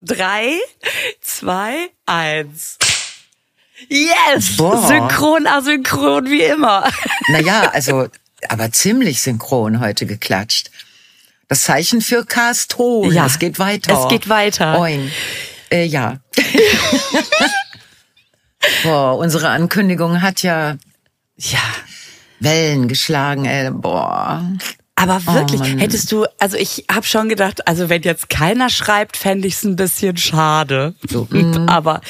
3, 2, 1. Yes! Boah. Synchron, asynchron, wie immer. Naja, also, aber ziemlich synchron heute geklatscht. Das Zeichen für Castron. Ja, es geht weiter. es geht weiter. Oin. Ja. Boah, unsere Ankündigung hat ja Wellen geschlagen, ey. Boah. Aber wirklich, Mann. hättest du, also ich habe schon gedacht, also wenn jetzt keiner schreibt, fände ich es ein bisschen schade. So, Aber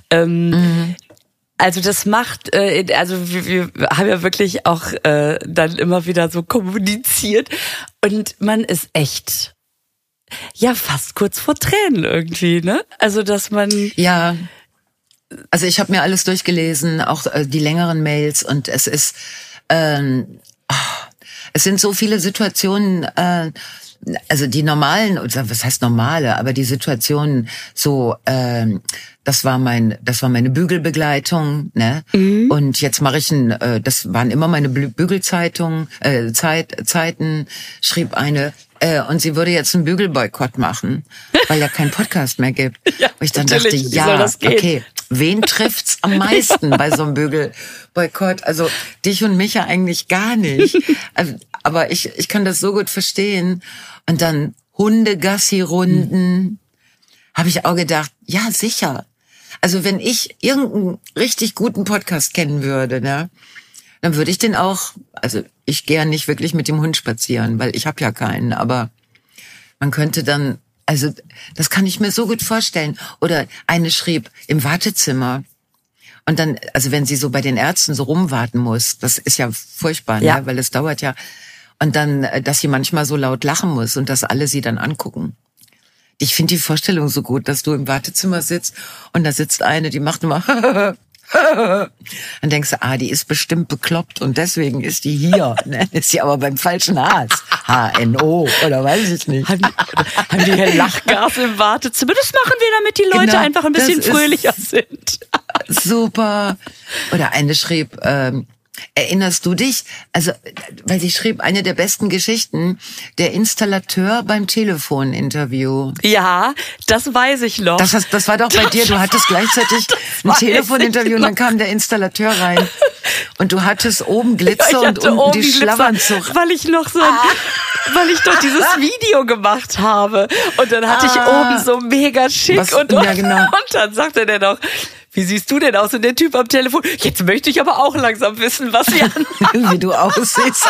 also das macht, also wir haben ja wirklich auch dann immer wieder so kommuniziert und man ist echt ja fast kurz vor Tränen irgendwie, ne? Also dass man Ja, also ich habe mir alles durchgelesen, auch die längeren Mails, und es ist, es sind so viele Situationen, also die normalen, oder was heißt normale, aber die Situationen so, das war meine Bügelbegleitung, ne? Und jetzt mache ich das waren immer meine Bügelzeitungen, Zeiten, schrieb eine, und sie würde jetzt einen Bügelboykott machen, weil ja kein Podcast mehr gibt. Ja, und ich dann natürlich, dachte, wie soll das gehen? okay, wen trifft's am meisten bei so einem Bügelboykott? Also dich und mich ja eigentlich gar nicht. Aber ich kann das so gut verstehen. Und dann Hundegassi-Runden, habe ich auch gedacht, ja, sicher. Also wenn ich irgendeinen richtig guten Podcast kennen würde, ne, dann würde ich den auch, also ich gehe ja nicht wirklich mit dem Hund spazieren, weil ich habe ja keinen, aber man könnte dann, also das kann ich mir so gut vorstellen. Oder eine schrieb im Wartezimmer. Und dann, also wenn sie so bei den Ärzten so rumwarten muss, das ist ja furchtbar, Ja. ne? Weil es dauert ja. Und dann, dass sie manchmal so laut lachen muss und dass alle sie dann angucken. Ich finde die Vorstellung so gut, dass du im Wartezimmer sitzt und da sitzt eine, die macht immer dann denkst du, die ist bestimmt bekloppt und deswegen ist die hier. Ne? Ist sie aber beim falschen Arzt. HNO oder weiß ich nicht. haben die hier Lachgas im Wartezimmer. Das machen wir, damit die Leute Genau, einfach ein bisschen das ist fröhlicher sind. Super. Oder eine schrieb, erinnerst du dich? Also, weil sie schrieb, eine der besten Geschichten, der Installateur beim Telefoninterview. Ja, das weiß ich noch. Das war doch bei dir, du hattest gleichzeitig ein weiß Telefoninterview ich und dann noch. kam der Installateur rein. Und du hattest oben Glitzer Ich und hatte unten oben die Glitzer, Schlafanzug. weil ich noch so, weil ich doch dieses Video gemacht habe. Und dann hatte ich oben so mega schick Was- und ja, genau. und dann sagte der noch, wie siehst du denn aus? Und der Typ am Telefon, jetzt möchte ich aber auch langsam wissen, was sie an. Wie du aussiehst.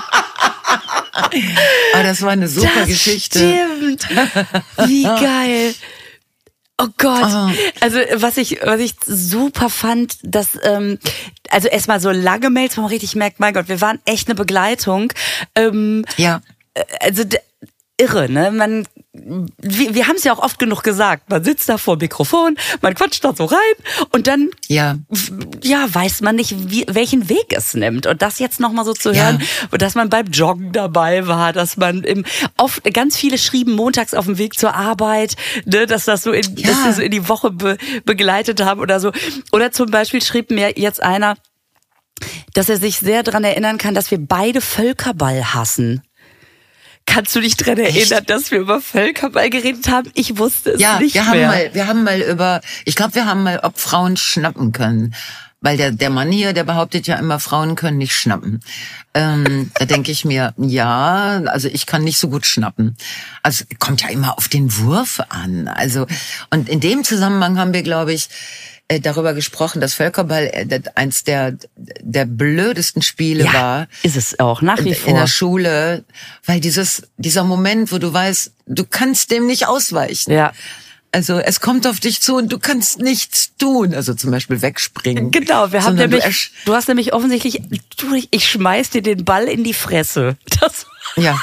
Aber das war eine super Das Geschichte. Stimmt. Wie geil. Oh Gott. Oh. Also was ich super fand, dass also erstmal so lange Mails, wo man richtig merkt, mein Gott, wir waren echt eine Begleitung. Ja. Also irre, ne? Wir haben es ja auch oft genug gesagt. Man sitzt da vor dem Mikrofon, man quatscht da so rein und dann Ja. weiß man nicht, welchen Weg es nimmt. Und das jetzt nochmal so zu Ja. hören, dass man beim Joggen dabei war, dass man oft ganz viele schrieben montags auf dem Weg zur Arbeit, ne, dass das so dass sie so in die Woche begleitet haben oder so. Oder zum Beispiel schrieb mir jetzt einer, dass er sich sehr daran erinnern kann, dass wir beide Völkerball hassen. Kannst du dich daran erinnern, dass wir über Völkerball geredet haben? Ich wusste es nicht mehr. Wir haben mal ob Frauen schnappen können. Weil der Mann hier, der behauptet ja immer, Frauen können nicht schnappen. Da denke ich mir, ja, also ich kann nicht so gut schnappen. Also kommt ja immer auf den Wurf an. Also, und in dem Zusammenhang haben wir, glaube ich, darüber gesprochen, dass Völkerball eins der blödesten Spiele war. Ist es auch, nach wie vor. In der Schule, weil dieser Moment, wo du weißt, du kannst dem nicht ausweichen. Ja. Also es kommt auf dich zu und du kannst nichts tun. Also zum Beispiel wegspringen. Genau, wir haben Sondern nämlich, du hast nämlich offensichtlich, ich schmeiß dir den Ball in die Fresse. Ja.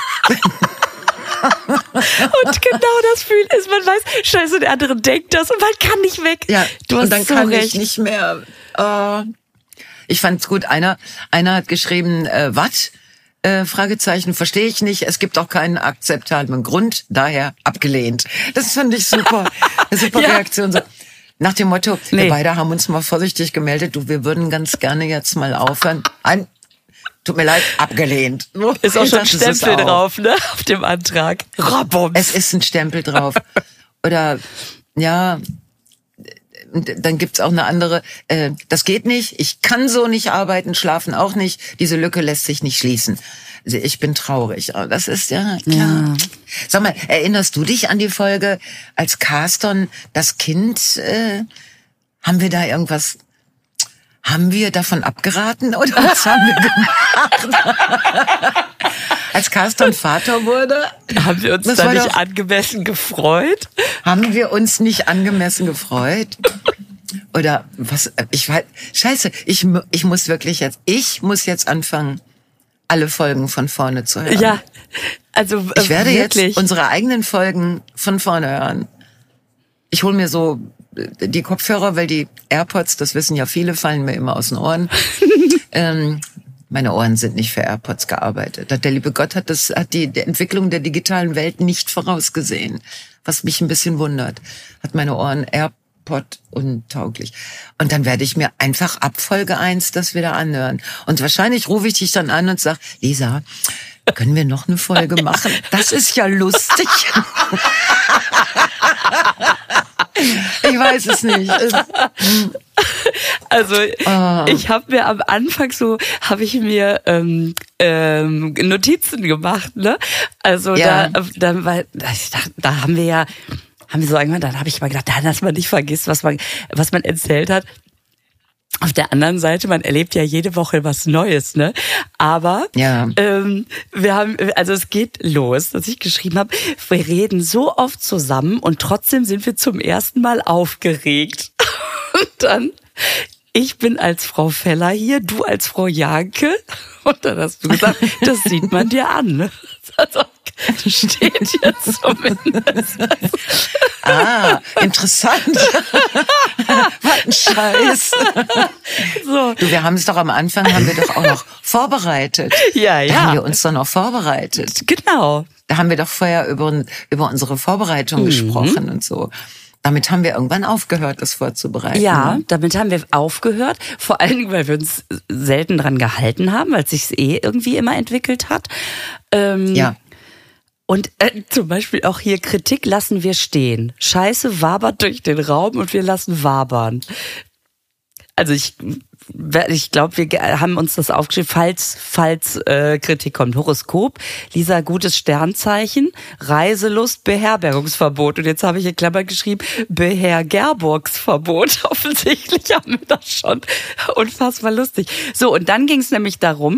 Und genau das Gefühl ist, man weiß, scheiße, der andere denkt das und man kann nicht weg. Ja, du hast und dann so kann recht. ich nicht mehr. Ich fand's gut. Einer hat geschrieben, was? Fragezeichen, verstehe ich nicht. Es gibt auch keinen akzeptablen Grund, daher abgelehnt. Das fand ich super. Eine super Ja. Reaktion. So. Nach dem Motto, Nee. wir beide haben uns mal vorsichtig gemeldet, wir würden ganz gerne jetzt mal aufhören. Tut mir leid, abgelehnt. Ist auch Ich schon ein dachte, es ist Stempel auch. drauf, ne, auf dem Antrag. Rabums. Es ist ein Stempel drauf. Oder ja, und dann gibt's auch eine andere, das geht nicht, ich kann so nicht arbeiten, schlafen auch nicht, diese Lücke lässt sich nicht schließen. Also ich bin traurig, aber das ist ja klar. Ja. Sag mal, erinnerst du dich an die Folge, als Carston das Kind, haben wir davon abgeraten oder was haben wir gemacht? Als Carston Vater wurde, haben wir uns da nicht angemessen gefreut? Haben wir uns nicht angemessen gefreut? Oder was? Ich weiß. Scheiße. Ich muss jetzt anfangen, alle Folgen von vorne zu hören. Ja, also ich werde wirklich jetzt unsere eigenen Folgen von vorne hören. Ich hole mir so die Kopfhörer, weil die AirPods, das wissen ja viele, fallen mir immer aus den Ohren. Meine Ohren sind nicht für AirPods gearbeitet. Der liebe Gott hat die Entwicklung der digitalen Welt nicht vorausgesehen, was mich ein bisschen wundert. Hat meine Ohren AirPod untauglich. Und dann werde ich mir einfach ab Folge 1 das wieder anhören. Und wahrscheinlich rufe ich dich dann an und sag, Lisa, können wir noch eine Folge machen? Das ist ja lustig. Ich weiß es nicht. Also ich habe mir am Anfang Notizen gemacht, ne? Also ja. da haben wir so irgendwann, dann habe ich mal gedacht, dass man nicht vergisst, was man erzählt hat. Auf der anderen Seite, man erlebt ja jede Woche was Neues, ne? Aber ja. Es geht los, dass ich geschrieben habe, wir reden so oft zusammen und trotzdem sind wir zum ersten Mal aufgeregt. Und dann, ich bin als Frau Feller hier, du als Frau Janke. Und dann hast du gesagt, das sieht man dir an, ne? Also, steht jetzt zumindest. Interessant. Was ein Scheiß. So. Du, wir haben es doch am Anfang, haben wir doch auch noch vorbereitet. Ja. Da haben wir uns doch noch vorbereitet. Genau. Da haben wir doch vorher über unsere Vorbereitung gesprochen und so. Damit haben wir irgendwann aufgehört, das vorzubereiten. Ja, damit haben wir aufgehört. Vor allen Dingen, weil wir uns selten dran gehalten haben, weil es sich irgendwie immer entwickelt hat. Ja. Und zum Beispiel auch hier Kritik lassen wir stehen. Scheiße wabert durch den Raum und wir lassen wabern. Also ich glaube, wir haben uns das aufgeschrieben, falls Kritik kommt. Horoskop, Lisa, gutes Sternzeichen, Reiselust, Beherbergungsverbot. Und jetzt habe ich in Klammern geschrieben, Beherbergungsverbot. Offensichtlich haben wir das schon. Unfassbar lustig. So, und dann ging es nämlich darum,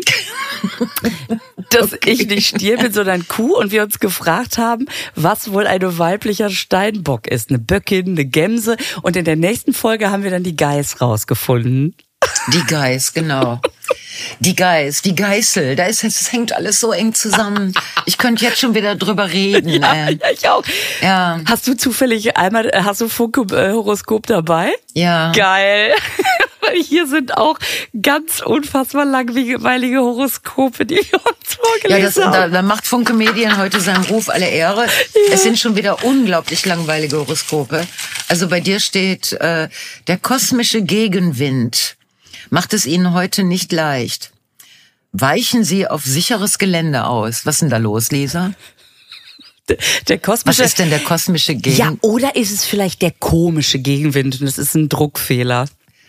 dass ich nicht Stier bin, sondern Kuh. Und wir uns gefragt haben, was wohl ein weiblicher Steinbock ist. Eine Böckin, eine Gemse. Und in der nächsten Folge haben wir dann die Geiß rausgefunden. Die Geiß, genau. Die Geiß, die Geißel, es hängt alles so eng zusammen. Ich könnte jetzt schon wieder drüber reden. Ja, ich auch. Ja. Hast du zufällig hast du Funke-Horoskop dabei? Ja. Geil. Weil hier sind auch ganz unfassbar langweilige Horoskope, die wir uns vorgelesen haben. Da macht Funke Medien heute seinem Ruf alle Ehre. Ja. Es sind schon wieder unglaublich langweilige Horoskope. Also bei dir steht, der kosmische Gegenwind macht es Ihnen heute nicht leicht. Weichen Sie auf sicheres Gelände aus. Was ist denn da los, Lisa? Der kosmische, was ist denn der kosmische Gegenwind? Ja, oder ist es vielleicht der komische Gegenwind und es ist ein Druckfehler?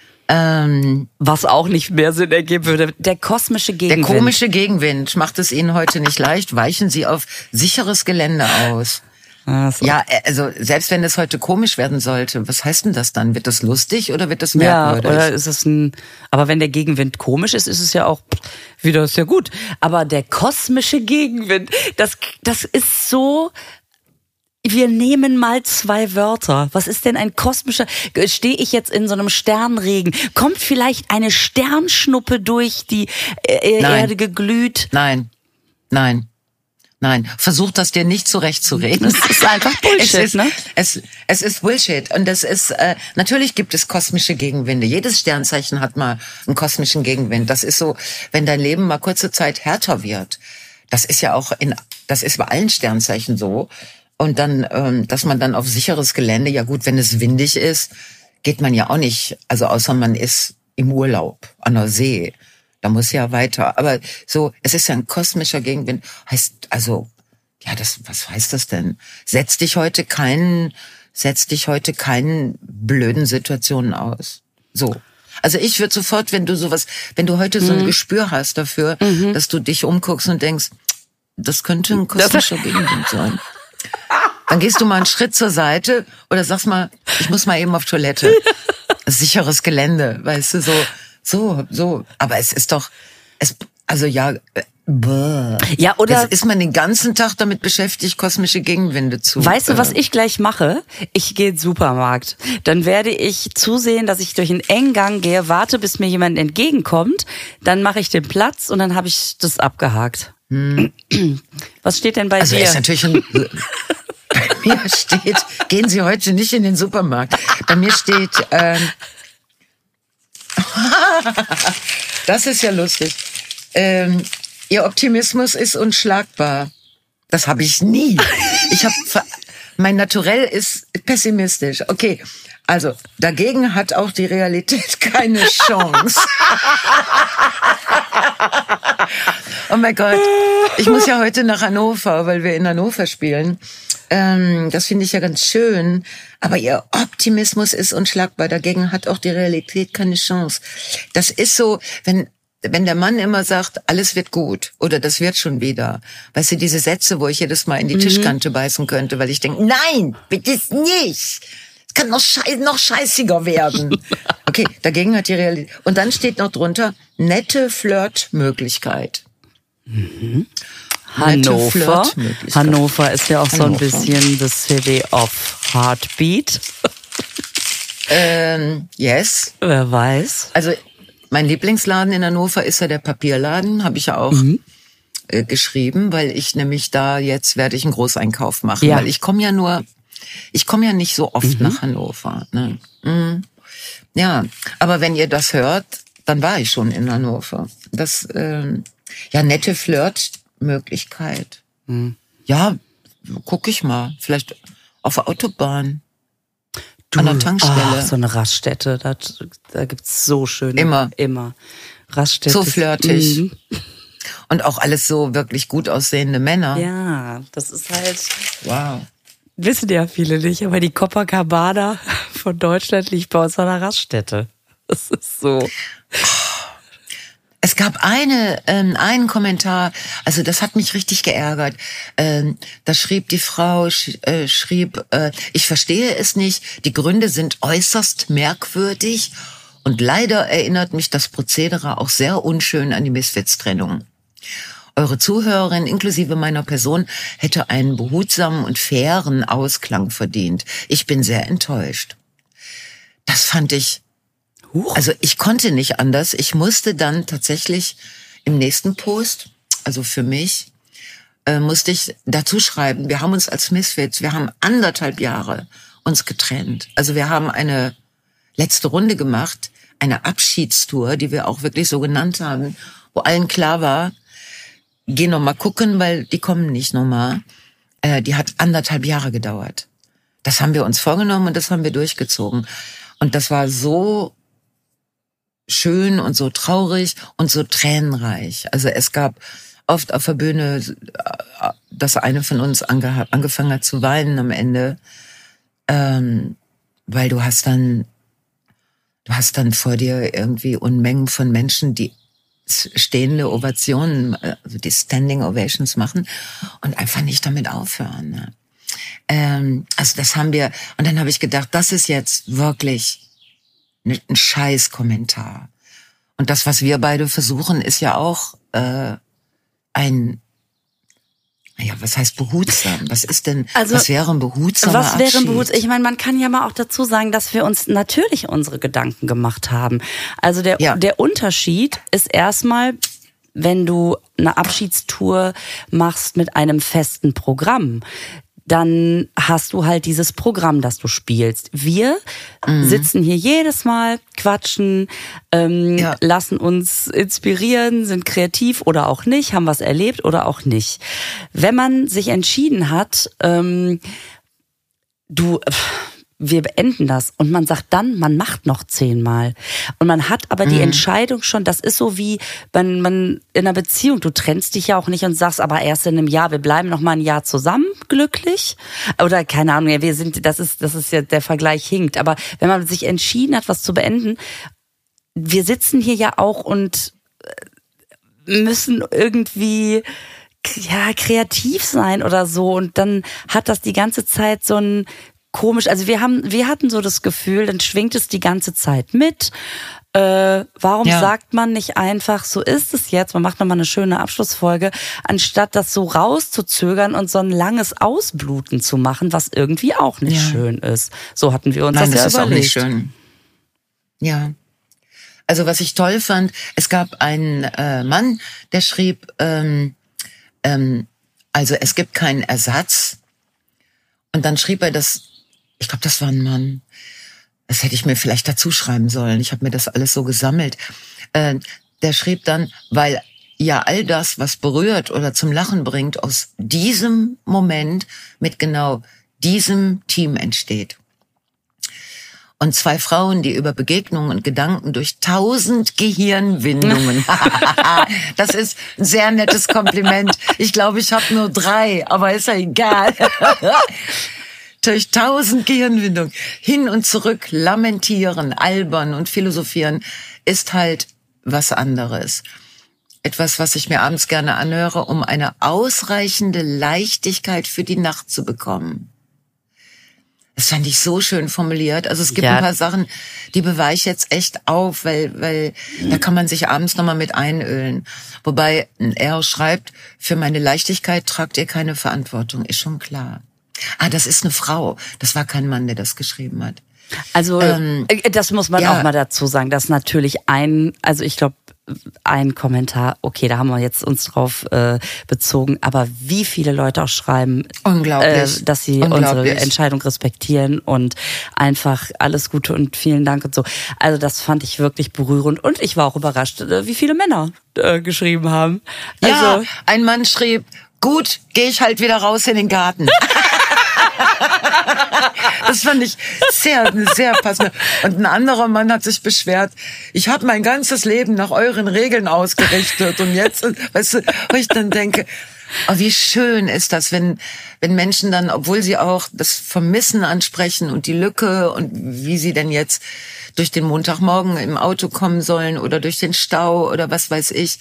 Was auch nicht mehr Sinn ergeben würde. Der kosmische Gegenwind. Der komische Gegenwind macht es Ihnen heute nicht leicht. Weichen Sie auf sicheres Gelände aus. So. Ja, also selbst wenn es heute komisch werden sollte, was heißt denn das dann? Wird das lustig oder wird das merkwürdig? Ja, oder ist es aber wenn der Gegenwind komisch ist, ist es ja auch wieder sehr gut. Aber der kosmische Gegenwind, das ist so. Wir nehmen mal 2 Wörter. Was ist denn ein kosmischer? Stehe ich jetzt in so einem Sternregen? Kommt vielleicht eine Sternschnuppe durch die Erde geglüht? Nein. Versuch das dir nicht zurechtzureden. Das ist einfach Bullshit, ne? Es ist Bullshit. Und das ist, natürlich gibt es kosmische Gegenwinde. Jedes Sternzeichen hat mal einen kosmischen Gegenwind. Das ist so, wenn dein Leben mal kurze Zeit härter wird. Das ist ja auch das ist bei allen Sternzeichen so. Und dann, dass man dann auf sicheres Gelände, ja gut, wenn es windig ist, geht man ja auch nicht, also außer man ist im Urlaub an der See. Da muss ja weiter. Aber so, es ist ja ein kosmischer Gegenwind. Heißt, also, ja, was heißt das denn? Setz dich heute keinen setz dich heute keinen blöden Situationen aus. So. Also ich würde sofort, wenn du heute so ein Gespür hast dafür, dass du dich umguckst und denkst, das könnte ein kosmischer Gegenwind sein. Dann gehst du mal einen Schritt zur Seite oder sagst mal, ich muss mal eben auf Toilette. Sicheres Gelände, weißt du, so. Aber es ist doch, Ja, oder jetzt ist man den ganzen Tag damit beschäftigt, kosmische Gegenwinde zu. Weißt du, was ich gleich mache? Ich gehe in den Supermarkt. Dann werde ich zusehen, dass ich durch einen engen Gang gehe, warte, bis mir jemand entgegenkommt. Dann mache ich den Platz und dann habe ich das abgehakt. Was steht denn bei dir? Ist natürlich bei mir steht, gehen Sie heute nicht in den Supermarkt. Bei mir steht, das ist ja lustig. Ihr Optimismus ist unschlagbar. Das habe ich nie. Mein Naturell ist pessimistisch. Okay, also dagegen hat auch die Realität keine Chance. Oh mein Gott, ich muss ja heute nach Hannover, weil wir in Hannover spielen. Das finde ich ja ganz schön. Aber ihr Optimismus ist unschlagbar. Dagegen hat auch die Realität keine Chance. Das ist so, wenn der Mann immer sagt, alles wird gut oder das wird schon wieder. Weißt du, diese Sätze, wo ich jedes Mal in die Tischkante beißen könnte, weil ich denke, nein, bitte nicht. Es kann noch scheißiger werden. Okay, dagegen hat die Realität. Und dann steht noch drunter, nette Flirtmöglichkeit. Hannover ist ja auch so ein bisschen the city of heartbeat. Yes. Wer weiß. Also mein Lieblingsladen in Hannover ist ja der Papierladen, habe ich ja auch geschrieben, weil ich nämlich jetzt werde ich einen Großeinkauf machen, weil ich komme ja nicht so oft nach Hannover. Ne? Ja, aber wenn ihr das hört, dann war ich schon in Hannover. Das, nette Flirtmöglichkeit. Ja, guck ich mal, vielleicht auf der Autobahn. An der Tankstelle. So eine Raststätte, da gibt's so schöne. Immer. Raststätte. So flirtig. Und auch alles so wirklich gut aussehende Männer. Ja, das ist halt. Wow. Wissen ja viele nicht, aber die Copacabana von Deutschland liegt bei uns an der Raststätte. Das ist so. Es gab einen Kommentar, also das hat mich richtig geärgert. Da schrieb die Frau, ich verstehe es nicht, die Gründe sind äußerst merkwürdig und leider erinnert mich das Prozedere auch sehr unschön an die Misfits-Trennung. Eure Zuhörerin inklusive meiner Person hätte einen behutsamen und fairen Ausklang verdient. Ich bin sehr enttäuscht. Das fand ich. Also ich konnte nicht anders. Ich musste dann tatsächlich im nächsten Post, also für mich, musste ich dazu schreiben, wir haben uns als Misfits, wir haben 1,5 Jahre uns getrennt. Also wir haben eine letzte Runde gemacht, eine Abschiedstour, die wir auch wirklich so genannt haben, wo allen klar war, geh noch mal gucken, weil die kommen nicht nochmal. Die hat 1,5 Jahre gedauert. Das haben wir uns vorgenommen und das haben wir durchgezogen. Und das war so schön und so traurig und so tränenreich. Also es gab oft auf der Bühne, dass eine von uns angefangen hat zu weinen am Ende, weil du hast dann vor dir irgendwie Unmengen von Menschen, die stehende Ovationen, also die Standing Ovations machen und einfach nicht damit aufhören. Ne? Also das haben wir, und dann habe ich gedacht, das ist jetzt wirklich ein Scheiß-Kommentar. Und das, was wir beide versuchen, ist ja auch was heißt behutsam? Was ist denn, was wäre ein behutsamer Abschied? Ich meine, man kann ja mal auch dazu sagen, dass wir uns natürlich unsere Gedanken gemacht haben. Also der Unterschied ist erstmal, wenn du eine Abschiedstour machst mit einem festen Programm, dann hast du halt dieses Programm, das du spielst. Wir sitzen hier jedes Mal, quatschen, lassen uns inspirieren, sind kreativ oder auch nicht, haben was erlebt oder auch nicht. Wenn man sich entschieden hat, wir beenden das. Und man sagt dann, man macht noch 10-mal. Und man hat aber die Entscheidung schon, das ist so wie, wenn man in einer Beziehung, du trennst dich ja auch nicht und sagst, aber erst in einem Jahr, wir bleiben noch mal ein Jahr zusammen, glücklich. Oder keine Ahnung, wir sind, das ist ja, der Vergleich hinkt. Aber wenn man sich entschieden hat, was zu beenden, wir sitzen hier ja auch und müssen irgendwie kreativ sein oder so. Und dann hat das die ganze Zeit so ein komisch, also wir hatten so das Gefühl, dann schwingt es die ganze Zeit mit. Warum sagt man nicht einfach, so ist es jetzt, man macht nochmal eine schöne Abschlussfolge, anstatt das so rauszuzögern und so ein langes Ausbluten zu machen, was irgendwie auch nicht schön ist. So hatten wir uns das ja überlegt. Nein, das ist auch nicht schön. Ja. Also was ich toll fand, es gab einen Mann, der schrieb, also es gibt keinen Ersatz. Und dann schrieb er das, ich glaube, das war ein Mann. Das hätte ich mir vielleicht dazu schreiben sollen. Ich habe mir das alles so gesammelt. Der schrieb dann, weil ja all das, was berührt oder zum Lachen bringt, aus diesem Moment mit genau diesem Team entsteht. Und 2 Frauen, die über Begegnungen und Gedanken durch 1000 Gehirnwindungen. Das ist ein sehr nettes Kompliment. Ich glaube, ich habe nur 3, aber ist ja egal. Durch 1000 Gehirnwindungen hin und zurück lamentieren, albern und philosophieren ist halt was anderes. Etwas, was ich mir abends gerne anhöre, um eine ausreichende Leichtigkeit für die Nacht zu bekommen. Das fand ich so schön formuliert. Also es gibt ein paar Sachen, die bewahre ich jetzt echt auf, weil da kann man sich abends nochmal mit einölen. Wobei er schreibt, für meine Leichtigkeit tragt ihr keine Verantwortung, ist schon klar. Ah, das ist eine Frau. Das war kein Mann, der das geschrieben hat. Also das muss man auch mal dazu sagen, dass natürlich ich glaube, ein Kommentar, okay, da haben wir jetzt uns drauf bezogen, aber wie viele Leute auch schreiben, dass sie unsere Entscheidung respektieren und einfach alles Gute und vielen Dank und so. Also das fand ich wirklich berührend und ich war auch überrascht, wie viele Männer geschrieben haben. Also, ein Mann schrieb, gut, gehe ich halt wieder raus in den Garten. Das fand ich sehr passend. Und ein anderer Mann hat sich beschwert, ich habe mein ganzes Leben nach euren Regeln ausgerichtet und jetzt, weißt du, wo ich dann denke, oh, wie schön ist das, wenn Menschen dann, obwohl sie auch das Vermissen ansprechen und die Lücke und wie sie denn jetzt durch den Montagmorgen im Auto kommen sollen oder durch den Stau oder was weiß ich,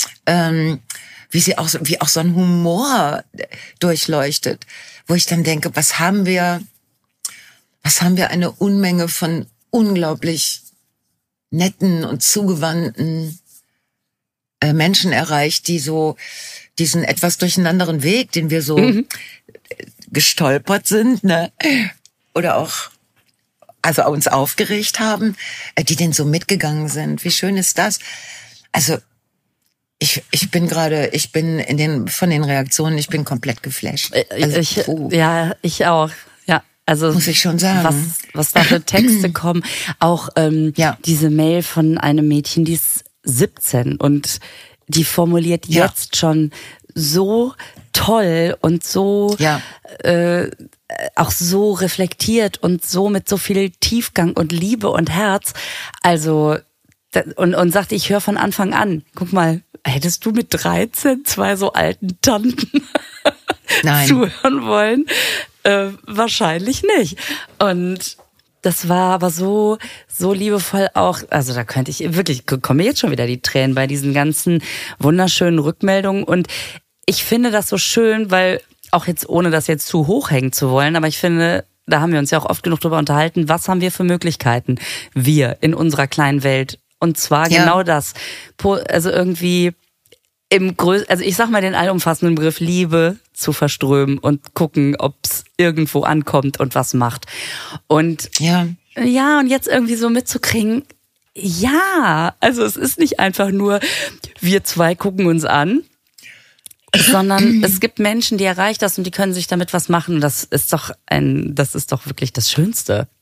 wie auch so ein Humor durchleuchtet, wo ich dann denke, was haben wir eine Unmenge von unglaublich netten und zugewandten Menschen erreicht, die so diesen etwas durcheinanderen Weg, den wir so gestolpert sind, ne, oder auch also uns aufgeregt haben, die den so mitgegangen sind. Wie schön ist das? Also ich bin von den Reaktionen, ich bin komplett geflasht. Also, ich auch. Ja, also muss ich schon sagen, was da für Texte kommen. Auch diese Mail von einem Mädchen, die ist 17 und die formuliert jetzt schon so toll und so auch so reflektiert und so mit so viel Tiefgang und Liebe und Herz. Also und sagte, ich höre von Anfang an. Guck mal, hättest du mit 13 2 so alten Tanten zuhören wollen? Wahrscheinlich nicht. Und das war aber so liebevoll auch, also da könnte ich wirklich, kommen mir jetzt schon wieder die Tränen bei diesen ganzen wunderschönen Rückmeldungen. Und ich finde das so schön, weil auch jetzt, ohne das jetzt zu hoch hängen zu wollen, aber ich finde, da haben wir uns ja auch oft genug drüber unterhalten, was haben wir für Möglichkeiten, wir in unserer kleinen Welt. Und zwar genau das. Also irgendwie also ich sag mal den allumfassenden Begriff Liebe zu verströmen und gucken, ob's irgendwo ankommt und was macht. Und und jetzt irgendwie so mitzukriegen, also es ist nicht einfach nur, wir 2 gucken uns an, sondern es gibt Menschen, die erreicht das und die können sich damit was machen. Und das ist doch wirklich das Schönste.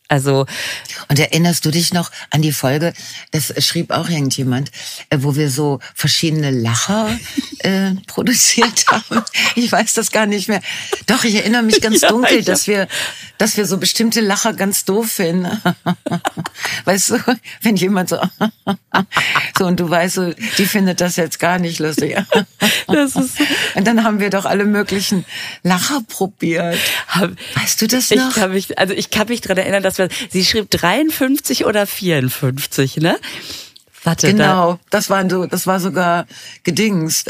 Also und erinnerst du dich noch an die Folge, das schrieb auch irgendjemand, wo wir so verschiedene Lacher produziert haben? Ich weiß das gar nicht mehr. Doch, ich erinnere mich ganz dunkel, dass wir so bestimmte Lacher ganz doof finden. Weißt du, wenn jemand so und du weißt so, die findet das jetzt gar nicht lustig. das ist Und dann haben wir doch alle möglichen Lacher probiert. Weißt du das noch? Ich kann mich daran erinnern, dass sie schrieb 53 oder 54, ne? Warte, genau, das war sogar gedingst.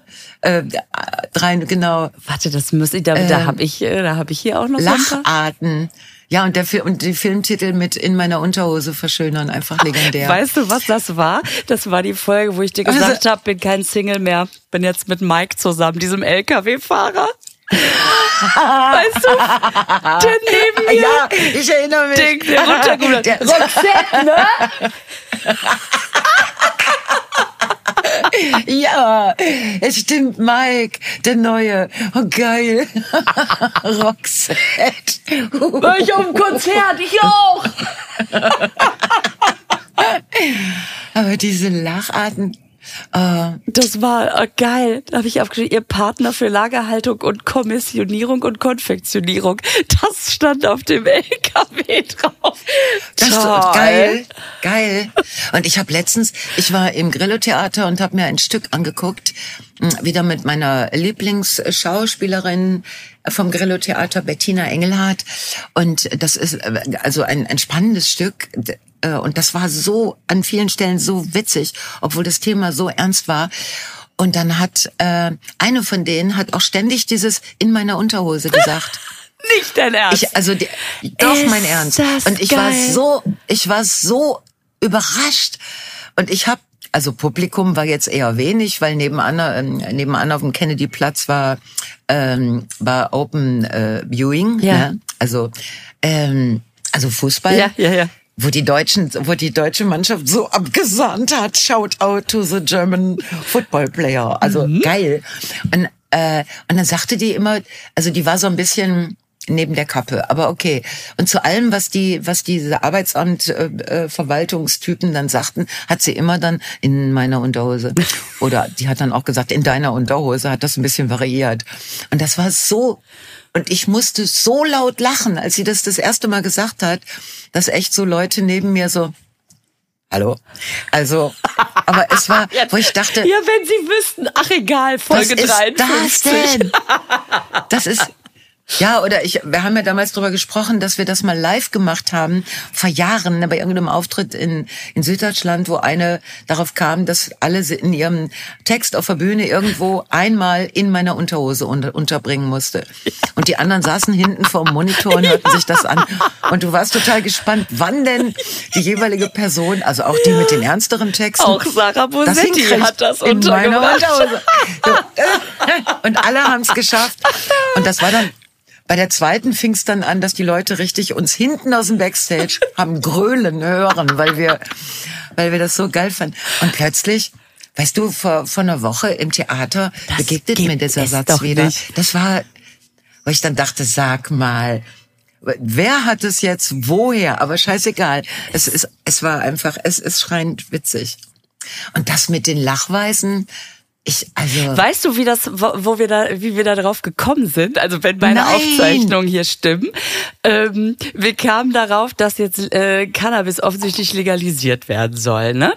Genau. Warte, das muss ich, da habe ich hier auch noch Lacharten. Ja, und die Filmtitel mit In meiner Unterhose verschönern, einfach legendär. Weißt du, was das war? Das war die Folge, wo ich dir gesagt habe, bin kein Single mehr, bin jetzt mit Mike zusammen, diesem LKW-Fahrer. Weißt du, der neben mir. Ja, ich erinnere mich. Der runtergeholt. Roxette, ne? Ja, es stimmt, Mike, der Neue. Oh, geil. Roxette. War ich auf dem Konzert? Ich auch. Aber diese Lacharten. Das war geil. Da habe ich aufgeschrieben, ihr Partner für Lagerhaltung und Kommissionierung und Konfektionierung. Das stand auf dem LKW drauf. Das ist geil, geil. Und ich war im Grillo-Theater und habe mir ein Stück angeguckt, wieder mit meiner Lieblingsschauspielerin vom Grillo-Theater, Bettina Engelhardt. Und das ist also ein spannendes Stück. Und das war so an vielen Stellen so witzig, obwohl das Thema so ernst war. Und dann hat eine von denen hat auch ständig dieses In meiner Unterhose gesagt. Nicht dein Ernst? Doch mein Ernst. Und ich war so überrascht. Und Publikum war jetzt eher wenig, weil nebenan auf dem Kennedy-Platz war Open Viewing, ja. Ne? Also Fußball. Ja. Wo die deutsche Mannschaft so abgesahnt hat. Shout out to the German football player. Also geil. Und dann sagte die immer, also die war so ein bisschen neben der Kappe, aber okay. Und zu allem, was diese Arbeitsamt-Verwaltungstypen dann sagten, hat sie immer dann in meiner Unterhose. Oder die hat dann auch gesagt, in deiner Unterhose, hat das ein bisschen variiert. Und das war so, und ich musste so laut lachen, als sie das erste Mal gesagt hat, dass echt so Leute neben mir so, hallo? Also, aber es war, wo ich dachte, ja, wenn sie wüssten, ach egal, Folge 53. Was ist das denn? Das ist, ja, wir haben ja damals drüber gesprochen, dass wir das mal live gemacht haben, vor Jahren, bei irgendeinem Auftritt in Süddeutschland, wo eine darauf kam, dass alle in ihrem Text auf der Bühne irgendwo einmal in meiner Unterhose unterbringen musste. Und die anderen saßen hinten vor dem Monitor und hörten sich das an. Und du warst total gespannt, wann denn die jeweilige Person, also auch die mit den ernsteren Texten. Auch Sarah Bosetti hat das in meiner untergebracht. Unterhose. So. Und alle haben es geschafft. Und das war dann, bei der zweiten fing es dann an, dass die Leute richtig uns hinten aus dem Backstage haben grölen hören, weil wir das so geil fanden. Und plötzlich, weißt du, vor einer Woche im Theater begegnet mir dieser Satz wieder. Nicht. Das war, wo ich dann dachte, sag mal, wer hat es jetzt woher? Aber scheißegal. Es war einfach, es ist schreiend witzig. Und das mit den Lachweisen, weißt du, wie wir da drauf gekommen sind? Also wenn meine Aufzeichnungen hier stimmen, wir kamen darauf, dass jetzt Cannabis offensichtlich legalisiert werden soll, ne?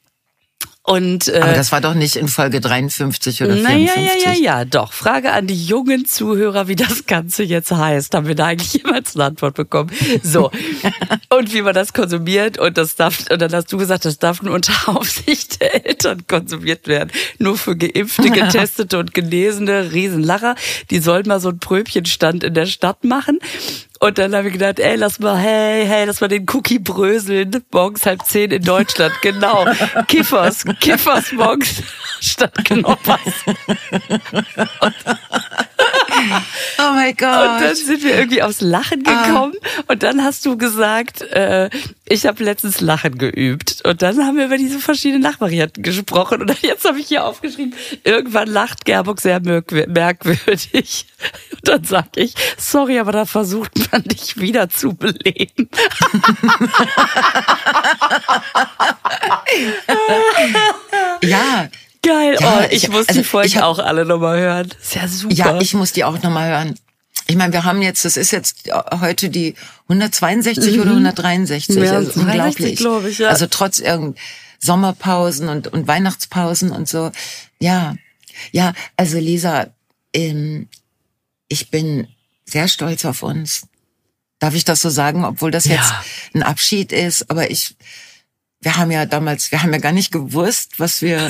Und aber das war doch nicht in Folge 53 oder 54. Ja, doch. Frage an die jungen Zuhörer, wie das Ganze jetzt heißt. Haben wir da eigentlich jemals eine Antwort bekommen? So. Und wie man das konsumiert und dann hast du gesagt, das darf nur unter Aufsicht der Eltern konsumiert werden. Nur für Geimpfte, Getestete und Genesene, Riesenlacher. Die sollen mal so einen Pröbchenstand in der Stadt machen. Und dann habe ich gedacht, lass mal den Cookie bröseln. Morgens 9:30 in Deutschland, genau. Kiffers morgens statt Knoppers. Oh mein Gott. Und dann sind wir irgendwie aufs Lachen gekommen und dann hast du gesagt, ich habe letztens Lachen geübt und dann haben wir über diese verschiedenen Lachvarianten gesprochen und jetzt habe ich hier aufgeschrieben, irgendwann lacht Gerburg sehr merkwürdig. Und dann sag ich, sorry, aber da versucht man dich wieder zu beleben. Ja. Geil, Ja, ich muss die Folgen auch alle nochmal hören. Ist ja super. Ja, ich muss die auch nochmal hören. Ich meine, wir haben jetzt, das ist jetzt heute die 162 oder 163, Ja, also unglaublich. Glaube ich, ja. Also trotz irgend Sommerpausen und Weihnachtspausen und so. Ja, also Lisa, ich bin sehr stolz auf uns. Darf ich das so sagen, obwohl das jetzt ein Abschied ist, aber wir haben ja gar nicht gewusst, was wir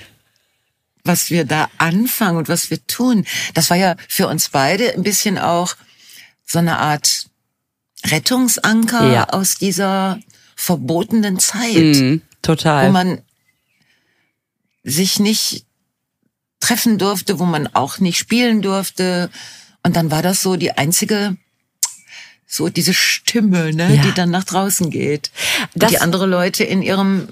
da anfangen und was wir tun. Das war ja für uns beide ein bisschen auch so eine Art Rettungsanker aus dieser verbotenen Zeit. Total. Wo man sich nicht treffen durfte, wo man auch nicht spielen durfte. Und dann war das so die einzige, so diese Stimme, ne, die dann nach draußen geht. Und die andere Leute in ihrem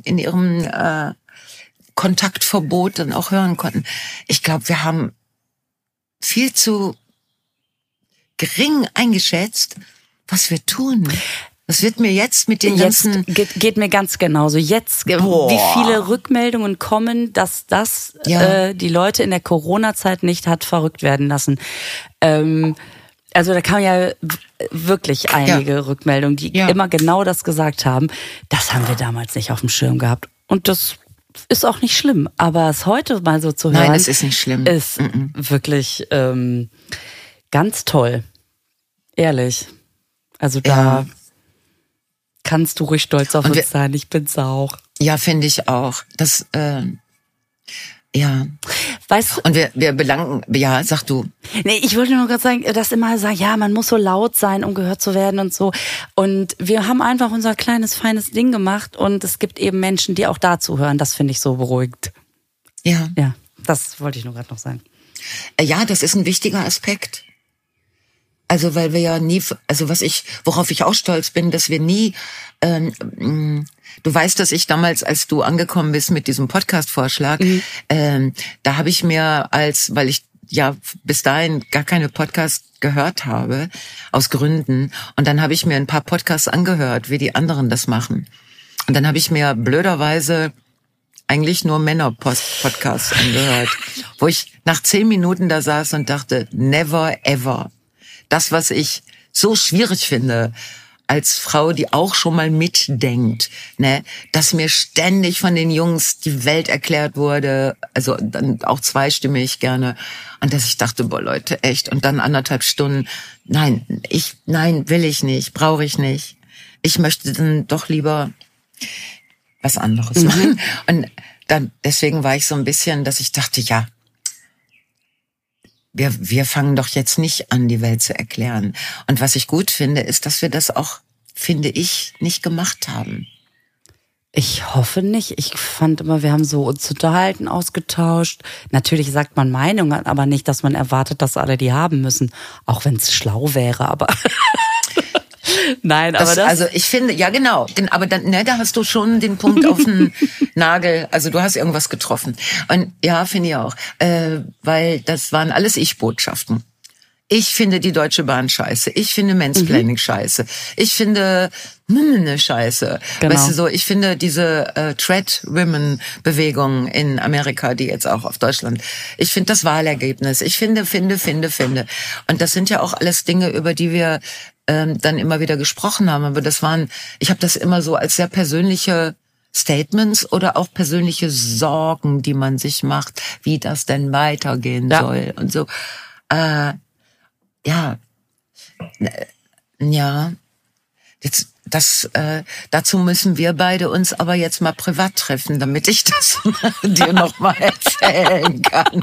Kontaktverbot dann auch hören konnten. Ich glaube, wir haben viel zu gering eingeschätzt, was wir tun. Das wird mir jetzt mit den ganzen... Geht mir ganz genauso. Jetzt, wie viele Rückmeldungen kommen, dass das die Leute in der Corona-Zeit nicht hat verrückt werden lassen. Also da kamen ja wirklich einige Rückmeldungen, die immer genau das gesagt haben. Das haben wir damals nicht auf dem Schirm gehabt. Und das ist auch nicht schlimm. Aber es heute mal so zu hören... Nein, es ist nicht schlimm. Ist wirklich ganz toll. Ehrlich. Also da kannst du ruhig stolz auf uns sein. Ich bin's auch. Ja, finde ich auch. Das, Weißt du, und wir belangen, sag du. Nee, ich wollte nur gerade sagen, dass immer sagen, ja, man muss so laut sein, um gehört zu werden und so. Und wir haben einfach unser kleines, feines Ding gemacht und es gibt eben Menschen, die auch dazu hören. Das finde ich so beruhigend. Ja. Ja, das wollte ich nur gerade noch sagen. Ja, das ist ein wichtiger Aspekt. Also, weil wir ja nie, also worauf ich auch stolz bin, dass wir nie, du weißt, dass ich damals, als du angekommen bist mit diesem Podcast-Vorschlag, da habe ich mir weil ich ja bis dahin gar keine Podcasts gehört habe, aus Gründen, und dann habe ich mir ein paar Podcasts angehört, wie die anderen das machen. Und dann habe ich mir blöderweise eigentlich nur Männer-Podcasts angehört, wo ich nach 10 Minuten da saß und dachte, never ever. Das, was ich so schwierig finde, als Frau, die auch schon mal mitdenkt, ne, dass mir ständig von den Jungs die Welt erklärt wurde, also dann auch zweistimmig gerne, und dass ich dachte, boah Leute, echt, und dann 1,5 Stunden, nein, will ich nicht, brauche ich nicht. Ich möchte dann doch lieber was anderes machen. Und dann, deswegen war ich so ein bisschen, dass ich dachte, wir fangen doch jetzt nicht an, die Welt zu erklären. Und was ich gut finde, ist, dass wir das auch, finde ich, nicht gemacht haben. Ich hoffe nicht. Ich fand immer, wir haben so uns unterhalten, ausgetauscht. Natürlich sagt man Meinungen, aber nicht, dass man erwartet, dass alle die haben müssen. Auch wenn es schlau wäre, aber... Nein, aber das... Also ich finde, ja genau, aber dann, ne, da hast du schon den Punkt auf den Nagel, also du hast irgendwas getroffen. Und ja, finde ich auch, weil das waren alles Ich-Botschaften. Ich finde die Deutsche Bahn scheiße, ich finde Mansplaining scheiße, ich finde scheiße. Genau. Weißt du so, ich finde diese Trad-Women-Bewegung in Amerika, die jetzt auch auf Deutschland, ich finde das Wahlergebnis, ich finde. Und das sind ja auch alles Dinge, über die wir dann immer wieder gesprochen haben. Aber ich habe das immer so als sehr persönliche Statements oder auch persönliche Sorgen, die man sich macht, wie das denn weitergehen soll und so. Jetzt, dazu müssen wir beide uns aber jetzt mal privat treffen, damit ich das dir noch mal erzählen kann.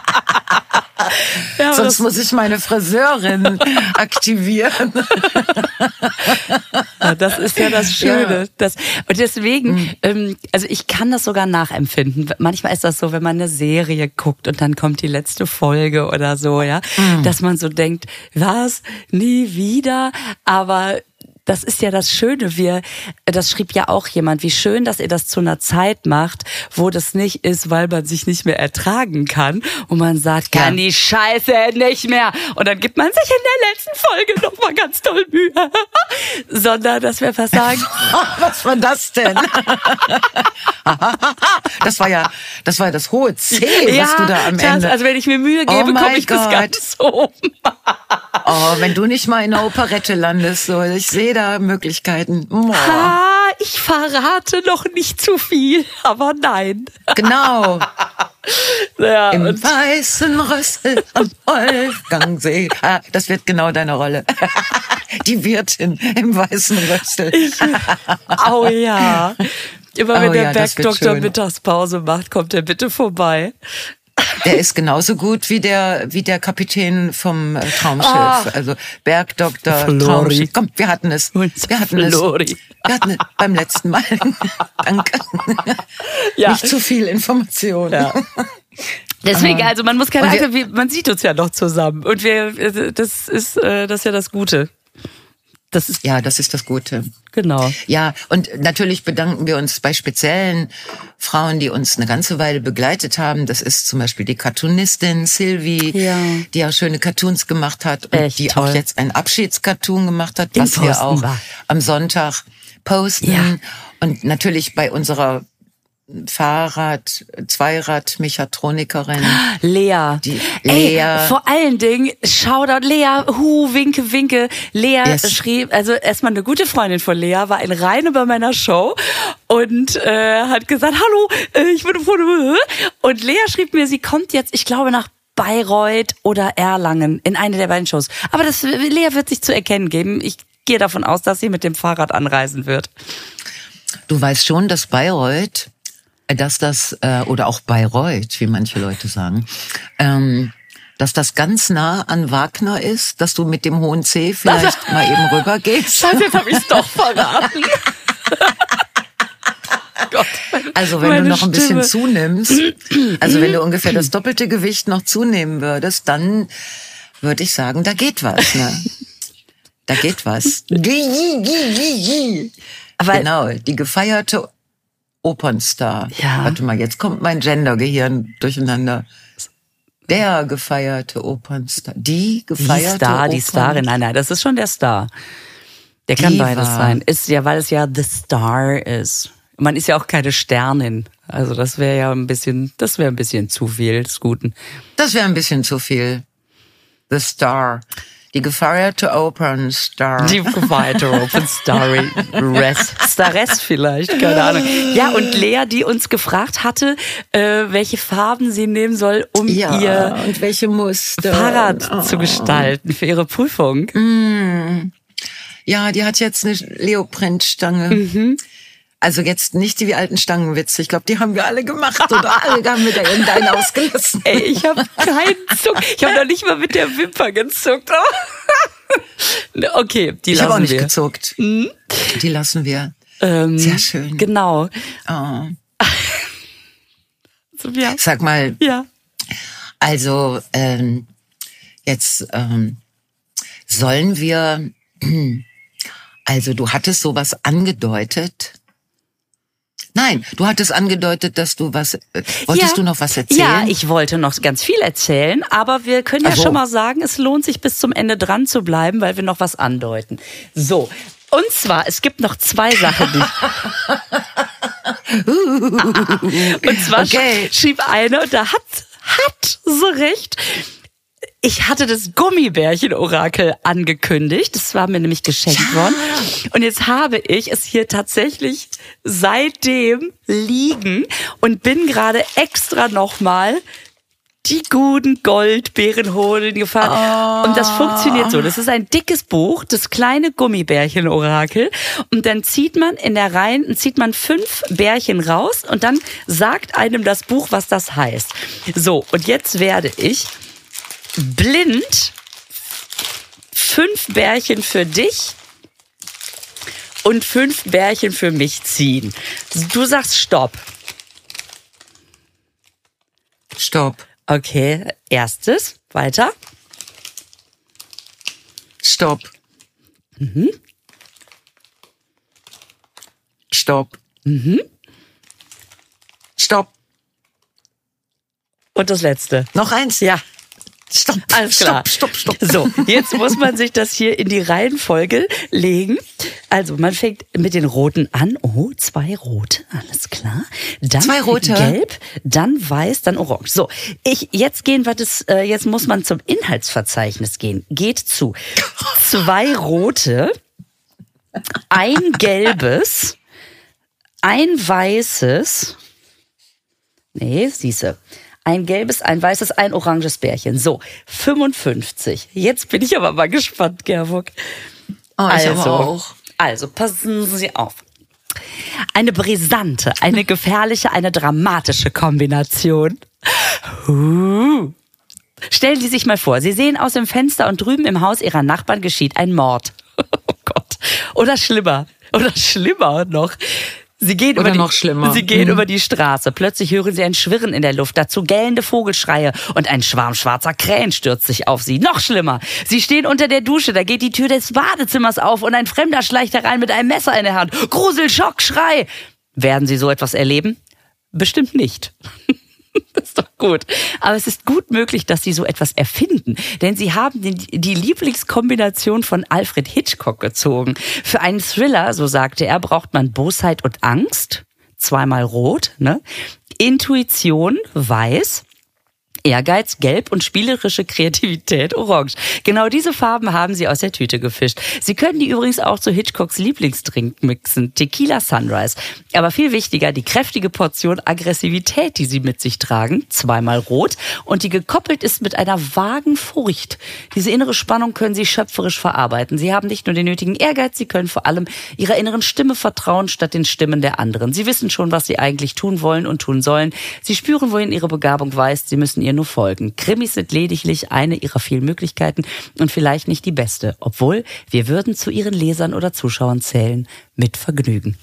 Ja, sonst muss ich meine Friseurin aktivieren. Ja, das ist ja das Schöne. Ja. Und deswegen, also ich kann das sogar nachempfinden. Manchmal ist das so, wenn man eine Serie guckt und dann kommt die letzte Folge oder so, ja, dass man so denkt, was, nie wieder, aber das ist ja das Schöne. Das schrieb ja auch jemand, wie schön, dass ihr das zu einer Zeit macht, wo das nicht ist, weil man sich nicht mehr ertragen kann und man sagt, kann die Scheiße nicht mehr. Und dann gibt man sich in der letzten Folge nochmal ganz toll Mühe. Sondern, dass wir einfach sagen, was war das denn? Das war ja das hohe C, was du da am Ende... Also wenn ich mir Mühe gebe, komme ich das ganz oben. Oh, wenn du nicht mal in der Operette landest, so, ich sehe da Möglichkeiten. Ich verrate noch nicht zu viel, aber nein. Genau. Ja, im weißen Rössel am Wolfgangsee. Das wird genau deine Rolle. Die Wirtin im weißen Rössel. Oh ja. Immer wenn der Bergdoktor Mittagspause macht, kommt er bitte vorbei. Der ist genauso gut wie der Kapitän vom Traumschiff. Also Bergdoktor, Traumschiff. Komm, wir hatten es beim letzten Mal. Danke. Ja. Nicht zu viel Information. Ja. Deswegen, also man muss keine Angst haben, man sieht uns ja noch zusammen. Und das ist ja das Gute. Das ist das Gute. Genau. Ja, und natürlich bedanken wir uns bei speziellen Frauen, die uns eine ganze Weile begleitet haben. Das ist zum Beispiel die Cartoonistin Sylvie, die auch schöne Cartoons gemacht hat und echt die toll. Auch jetzt ein Abschiedscartoon gemacht hat, was wir auch am Sonntag posten. Ja. Und natürlich bei unserer Zweirad-Mechatronikerin. Lea. Vor allen Dingen, Shoutout Lea, winke, winke. Lea schrieb, also erstmal eine gute Freundin von Lea, war in Rheine bei meiner Show und hat gesagt, hallo, ich bin froh. Und Lea schrieb mir, sie kommt jetzt, ich glaube, nach Bayreuth oder Erlangen in eine der beiden Shows. Aber Lea wird sich zu erkennen geben. Ich gehe davon aus, dass sie mit dem Fahrrad anreisen wird. Du weißt schon, dass Bayreuth, oder auch Bayreuth, wie manche Leute sagen, dass das ganz nah an Wagner ist, dass du mit dem hohen C vielleicht mal eben rübergehst. Scheiße, jetzt habe ich es doch verraten. Gott, also wenn du noch ein bisschen zunimmst, also wenn du ungefähr das doppelte Gewicht noch zunehmen würdest, dann würde ich sagen, da geht was, ne? Da geht was. Aber genau, die gefeierte Opernstar. Ja. Warte mal, jetzt kommt mein Gendergehirn durcheinander. Der gefeierte Opernstar. Die gefeierte die Starin. Nein, das ist schon der Star. Der kann beides sein. Ist ja, weil es ja The Star ist. Man ist ja auch keine Sternin. Also das wäre ein bisschen zu viel des Guten. Das wäre ein bisschen zu viel. The Star. Die gefeierte Opernstar. Die gefeierte Opernstar. Staress vielleicht, keine Ahnung. Ja, und Lea, die uns gefragt hatte, welche Farben sie nehmen soll, um ihr und welche Muster. Fahrrad zu gestalten für ihre Prüfung. Ja, die hat jetzt eine Leoprintstange. Also jetzt nicht die alten Stangenwitze. Ich glaube, die haben wir alle gemacht oder alle haben wir da irgendeinen ausgelassen. Ey, ich habe keinen Zuck. Ich habe noch nicht mal mit der Wimper gezuckt. Okay, die lassen wir. Ich habe auch nicht gezuckt. Die lassen wir. Sehr schön. Genau. Oh. So, ja. Sag mal. Ja. Also jetzt sollen wir. Also du hattest sowas angedeutet. Nein, du hattest angedeutet, dass du wolltest du noch was erzählen? Ja, ich wollte noch ganz viel erzählen, aber wir können ja schon mal sagen, es lohnt sich bis zum Ende dran zu bleiben, weil wir noch was andeuten. So, und zwar, es gibt noch 2 Sachen, und zwar schrieb eine, und da hat so recht. Ich hatte das Gummibärchen-Orakel angekündigt. Das war mir nämlich geschenkt worden. Und jetzt habe ich es hier tatsächlich seitdem liegen und bin gerade extra nochmal die guten Goldbeerenhoden gefahren. Und das funktioniert so. Das ist ein dickes Buch, das kleine Gummibärchen-Orakel. Und dann zieht man 5 Bärchen raus und dann sagt einem das Buch, was das heißt. So, und jetzt werde ich blind 5 Bärchen für dich und 5 Bärchen für mich ziehen. Du sagst Stopp. Stopp. Okay, erstes. Weiter. Stopp. Stopp. Stopp. Und das letzte. Noch eins? Ja. Stopp. Alles klar. Stopp. So, jetzt muss man sich das hier in die Reihenfolge legen. Also, man fängt mit den Roten an. Oh, 2 Rote, alles klar. Dann 2 Rote. Gelb, dann Weiß, dann Orange. So, jetzt muss man zum Inhaltsverzeichnis gehen. Geht zu 2 Rote, ein Gelbes, ein Weißes. Nee, siehste. Ein gelbes, ein weißes, ein oranges Bärchen. So, 55. Jetzt bin ich aber mal gespannt, Gerwog. Oh, ich aber auch. Also, passen Sie auf. Eine brisante, eine gefährliche, eine dramatische Kombination. Stellen Sie sich mal vor, Sie sehen aus dem Fenster und drüben im Haus Ihrer Nachbarn geschieht ein Mord. Oh Gott. Oder schlimmer noch. Sie gehen über die Straße. Plötzlich hören sie ein Schwirren in der Luft, dazu gellende Vogelschreie und ein Schwarm schwarzer Krähen stürzt sich auf sie. Noch schlimmer. Sie stehen unter der Dusche, da geht die Tür des Badezimmers auf und ein Fremder schleicht herein mit einem Messer in der Hand. Grusel, Schock, Schrei. Werden Sie so etwas erleben? Bestimmt nicht. Das ist doch gut. Aber es ist gut möglich, dass Sie so etwas erfinden. Denn Sie haben die Lieblingskombination von Alfred Hitchcock gezogen. Für einen Thriller, so sagte er, braucht man Bosheit und Angst. 2-mal rot, ne? Intuition, weiß. Ehrgeiz, gelb und spielerische Kreativität, orange. Genau diese Farben haben sie aus der Tüte gefischt. Sie können die übrigens auch zu Hitchcocks Lieblingsdrink mixen, Tequila Sunrise. Aber viel wichtiger, die kräftige Portion Aggressivität, die sie mit sich tragen, 2-mal rot und die gekoppelt ist mit einer vagen Furcht. Diese innere Spannung können sie schöpferisch verarbeiten. Sie haben nicht nur den nötigen Ehrgeiz, sie können vor allem ihrer inneren Stimme vertrauen statt den Stimmen der anderen. Sie wissen schon, was sie eigentlich tun wollen und tun sollen. Sie spüren, wohin ihre Begabung weist. Sie müssen ihr nur folgen. Krimis sind lediglich eine ihrer vielen Möglichkeiten und vielleicht nicht die beste. Obwohl, wir würden zu ihren Lesern oder Zuschauern zählen. Mit Vergnügen.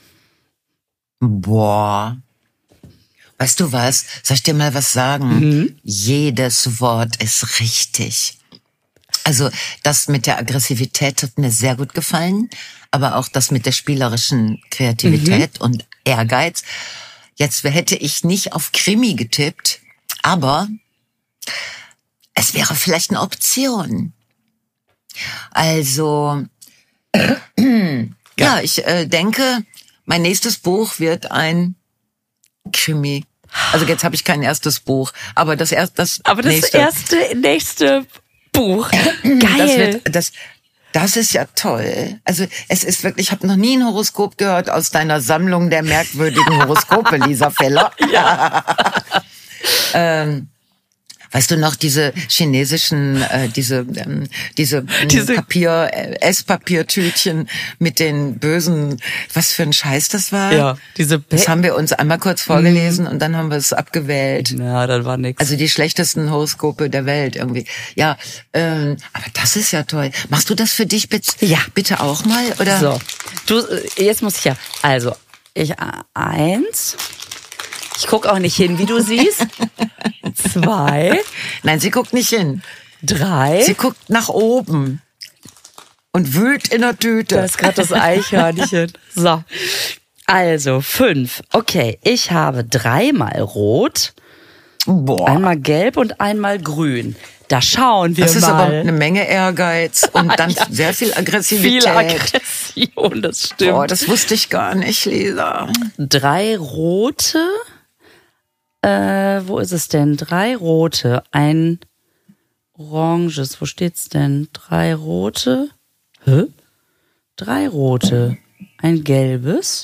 Boah. Weißt du was? Soll ich dir mal was sagen? Jedes Wort ist richtig. Also das mit der Aggressivität hat mir sehr gut gefallen, aber auch das mit der spielerischen Kreativität und Ehrgeiz. Jetzt hätte ich nicht auf Krimi getippt, aber es wäre vielleicht eine Option. Also, ja, ich denke, mein nächstes Buch wird ein Krimi. Also jetzt habe ich kein erstes Buch, aber das nächste Buch. Geil. Das ist ja toll. Also es ist wirklich, ich habe noch nie ein Horoskop gehört aus deiner Sammlung der merkwürdigen Horoskope, Lisa Feller. Ja. Weißt du noch, diese chinesischen, diese Esspapiertütchen mit den bösen, was für ein Scheiß das war? Ja, das haben wir uns einmal kurz vorgelesen und dann haben wir es abgewählt. Ja, dann war nix. Also die schlechtesten Horoskope der Welt irgendwie. Ja, aber das ist ja toll. Machst du das für dich bitte auch mal, oder? So, jetzt muss ich ja, also, 1... Ich guck auch nicht hin, wie du siehst. 2. Nein, sie guckt nicht hin. 3. Sie guckt nach oben und wühlt in der Tüte. Da ist gerade das Eichhörnchen. So. Also 5. Okay, ich habe 3-mal rot, einmal gelb und einmal grün. Da schauen wir mal. Das ist aber eine Menge Ehrgeiz und dann sehr viel Aggressivität. Viel Aggression, das stimmt. Boah, das wusste ich gar nicht, Lisa. 3 rote. Wo ist es denn? 3 rote, ein oranges. Wo steht's denn? 3 rote. 3 rote, ein gelbes.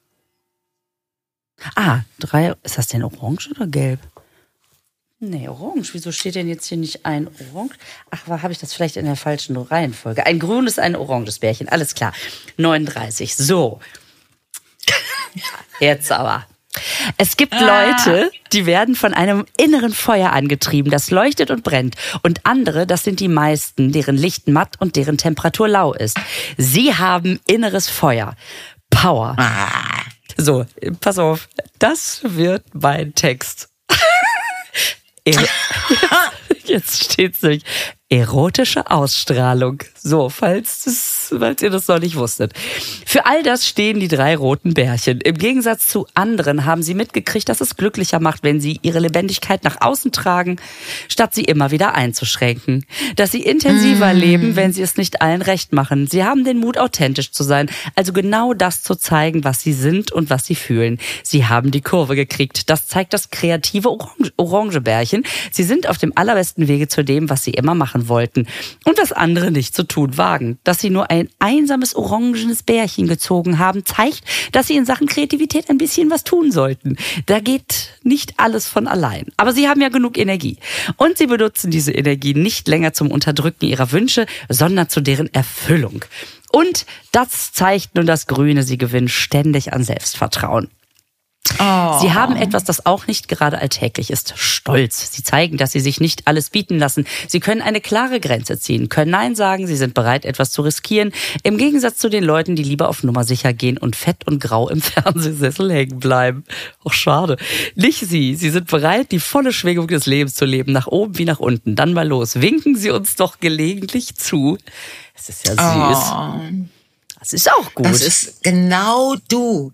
3. Ist das denn orange oder gelb? Nee, orange. Wieso steht denn jetzt hier nicht ein orange? Ach, habe ich das vielleicht in der falschen Reihenfolge? Ein grünes, ein oranges Bärchen. Alles klar. 39. So. Jetzt aber. Es gibt Leute, die werden von einem inneren Feuer angetrieben, das leuchtet und brennt. Und andere, das sind die meisten, deren Licht matt und deren Temperatur lau ist. Sie haben inneres Feuer. Power. So, pass auf. Das wird mein Text. Jetzt steht's nämlich. Erotische Ausstrahlung. So, falls ihr das noch nicht wusstet. Für all das stehen die 3 roten Bärchen. Im Gegensatz zu anderen haben sie mitgekriegt, dass es glücklicher macht, wenn sie ihre Lebendigkeit nach außen tragen, statt sie immer wieder einzuschränken. Dass sie intensiver leben, wenn sie es nicht allen recht machen. Sie haben den Mut, authentisch zu sein, also genau das zu zeigen, was sie sind und was sie fühlen. Sie haben die Kurve gekriegt. Das zeigt das kreative Orangebärchen. Sie sind auf dem allerbesten Wege zu dem, was sie immer machen wollten und was andere nicht zu tun wagen. Dass sie nur ein einsames orangenes Bärchen gezogen haben, zeigt, dass sie in Sachen Kreativität ein bisschen was tun sollten. Da geht nicht alles von allein. Aber sie haben ja genug Energie. Und sie benutzen diese Energie nicht länger zum Unterdrücken ihrer Wünsche, sondern zu deren Erfüllung. Und das zeigt nun das Grüne, sie gewinnen ständig an Selbstvertrauen. Oh. Sie haben etwas, das auch nicht gerade alltäglich ist. Stolz. Sie zeigen, dass sie sich nicht alles bieten lassen. Sie können eine klare Grenze ziehen, können Nein sagen, sie sind bereit, etwas zu riskieren. Im Gegensatz zu den Leuten, die lieber auf Nummer sicher gehen und fett und grau im Fernsehsessel hängen bleiben. Och, schade. Nicht sie. Sie sind bereit, die volle Schwingung des Lebens zu leben. Nach oben wie nach unten. Dann mal los. Winken Sie uns doch gelegentlich zu. Es ist ja süß. Oh. Das ist auch gut. Das ist genau du,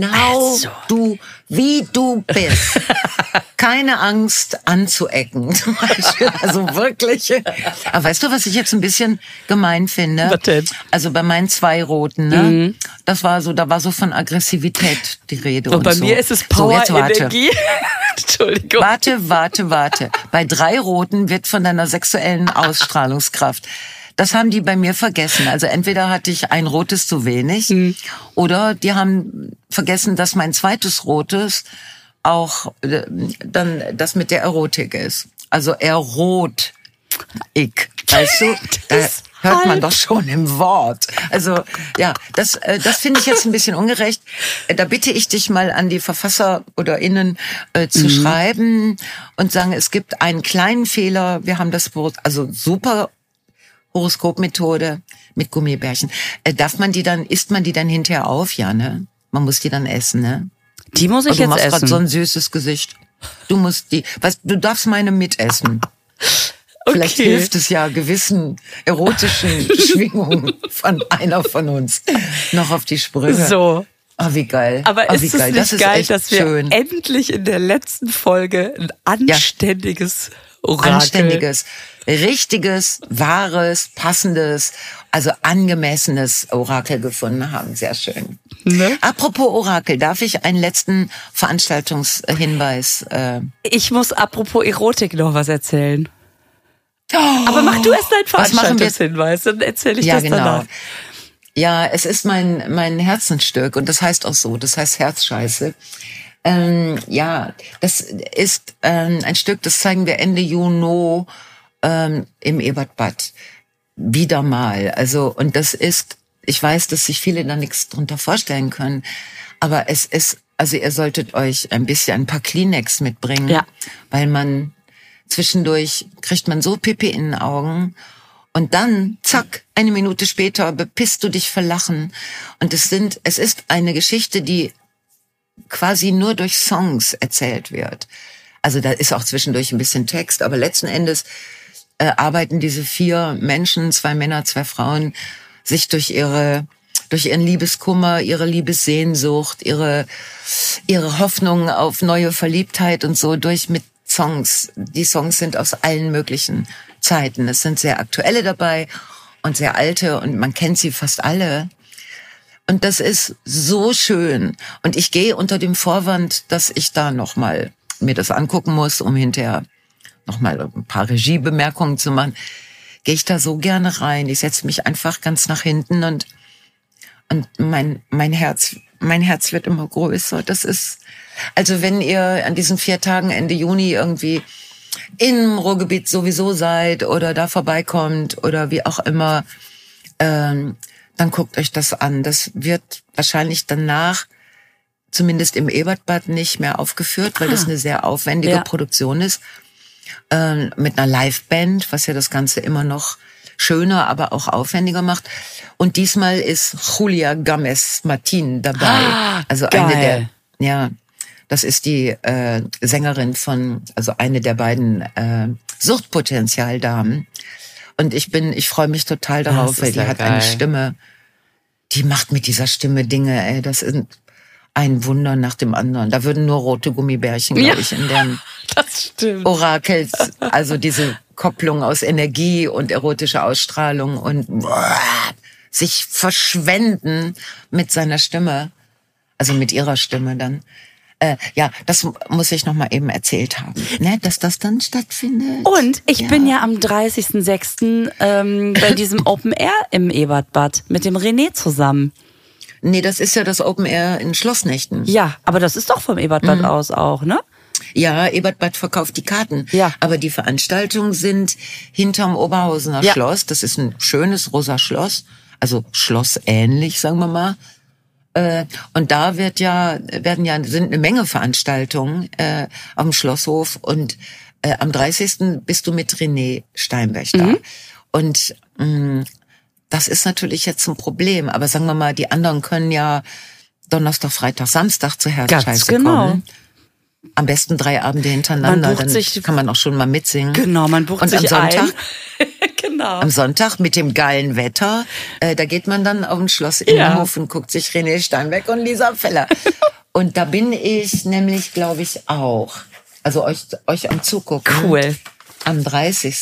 du, wie du bist. Keine Angst anzuecken, zum Beispiel. Also wirklich. Aber weißt du, was ich jetzt ein bisschen gemein finde? Was denn? Also bei meinen 2 Roten, ne? Da war so von Aggressivität die Rede. Und bei mir ist es Power-Energie. Entschuldigung. Warte. Bei 3 Roten wird von deiner sexuellen Ausstrahlungskraft. Das haben die bei mir vergessen. Also entweder hatte ich ein rotes zu wenig oder die haben vergessen, dass mein zweites rotes auch dann das mit der Erotik ist. Also Erotik, weißt du? Da hört man doch schon im Wort. Also ja, das finde ich jetzt ein bisschen ungerecht. Da bitte ich dich mal an die Verfasser oder Innen zu schreiben und sagen, es gibt einen kleinen Fehler. Wir haben das Wort, also super Horoskopmethode mit Gummibärchen. Isst man die dann hinterher auf? Ja, ne? Man muss die dann essen, ne? Die muss ich jetzt essen. Du machst gerade so ein süßes Gesicht. Du darfst meine mitessen. Okay. Vielleicht hilft es ja gewissen erotischen Schwingungen von einer von uns noch auf die Sprünge. So. Oh, wie geil. Aber ist es nicht das geil, ist dass wir schön. Endlich in der letzten Folge ein anständiges Orakel. Anständiges, richtiges, wahres, passendes, also angemessenes Orakel gefunden haben. Sehr schön. Ne? Apropos Orakel, darf ich einen letzten Veranstaltungshinweis? Ich muss apropos Erotik noch was erzählen. Oh, aber mach du erst deinen Veranstaltungshinweis, dann erzähle ich das danach. Ja, es ist mein Herzensstück und das heißt auch so, das heißt Herzscheiße. Das ist ein Stück, das zeigen wir Ende Juni im Ebertbad. Wieder mal. Also, und das ist, ich weiß, dass sich viele da nichts drunter vorstellen können, aber es ist, also ihr solltet euch ein paar Kleenex mitbringen, weil man zwischendurch kriegt man so Pipi in den Augen. Und dann, zack, 1 Minute später bepisst du dich vor Lachen. Und es ist eine Geschichte, die quasi nur durch Songs erzählt wird. Also da ist auch zwischendurch ein bisschen Text, aber letzten Endes arbeiten diese 4 Menschen, 2 Männer, 2 Frauen, sich durch ihren Liebeskummer, ihre Liebessehnsucht, ihre Hoffnung auf neue Verliebtheit und so durch mit Songs. Die Songs sind aus allen möglichen Zeiten. Es sind sehr aktuelle dabei und sehr alte und man kennt sie fast alle. Und das ist so schön. Und ich gehe unter dem Vorwand, dass ich da nochmal mir das angucken muss, um hinterher nochmal ein paar Regiebemerkungen zu machen, gehe ich da so gerne rein. Ich setze mich einfach ganz nach hinten und mein Herz wird immer größer. Das ist, also wenn ihr an diesen 4 Tagen Ende Juni irgendwie im Ruhrgebiet sowieso seid oder da vorbeikommt oder wie auch immer, dann guckt euch das an. Das wird wahrscheinlich danach zumindest im Ebertbad nicht mehr aufgeführt, weil das eine sehr aufwendige Produktion ist. Mit einer Liveband, was ja das Ganze immer noch schöner, aber auch aufwendiger macht. Und diesmal ist Julia Gomez Martin dabei. Also geil. Das ist die Sängerin von, also eine der beiden Suchtpotenzialdamen. Und ich freue mich total darauf, weil die hat eine Stimme, die macht mit dieser Stimme Dinge, das ist ein Wunder nach dem anderen. Da würden nur rote Gummibärchen, glaube ich, in den Orakels, also diese Kopplung aus Energie und erotischer Ausstrahlung und sich verschwenden mit seiner Stimme, also mit ihrer Stimme dann. Das muss ich noch mal eben erzählt haben, ne, dass das dann stattfindet. Und ich bin ja am 30.06. Bei diesem Open Air im Ebertbad mit dem René zusammen. Nee, das ist ja das Open Air in Schlossnächten. Ja, aber das ist doch vom Ebertbad aus auch, ne? Ja, Ebertbad verkauft die Karten. Ja. Aber die Veranstaltungen sind hinterm Oberhausener Schloss. Das ist ein schönes rosa Schloss. Also schlossähnlich, sagen wir mal. Und da sind eine Menge Veranstaltungen auf dem Schlosshof. Und am 30. bist du mit René Steinberg da. Und das ist natürlich jetzt ein Problem. Aber sagen wir mal, die anderen können ja Donnerstag, Freitag, Samstag zur Herzscheiße kommen. Am besten 3 Abende hintereinander, dann kann man auch schon mal mitsingen. Genau, man bucht sich am Sonntag, genau. Am Sonntag mit dem geilen Wetter, da geht man dann auf den Schloss Innenhof und guckt sich René Steinberg und Lisa Feller. Und da bin ich nämlich, glaube ich, auch. Also euch am Zugucken. Cool. Am 30.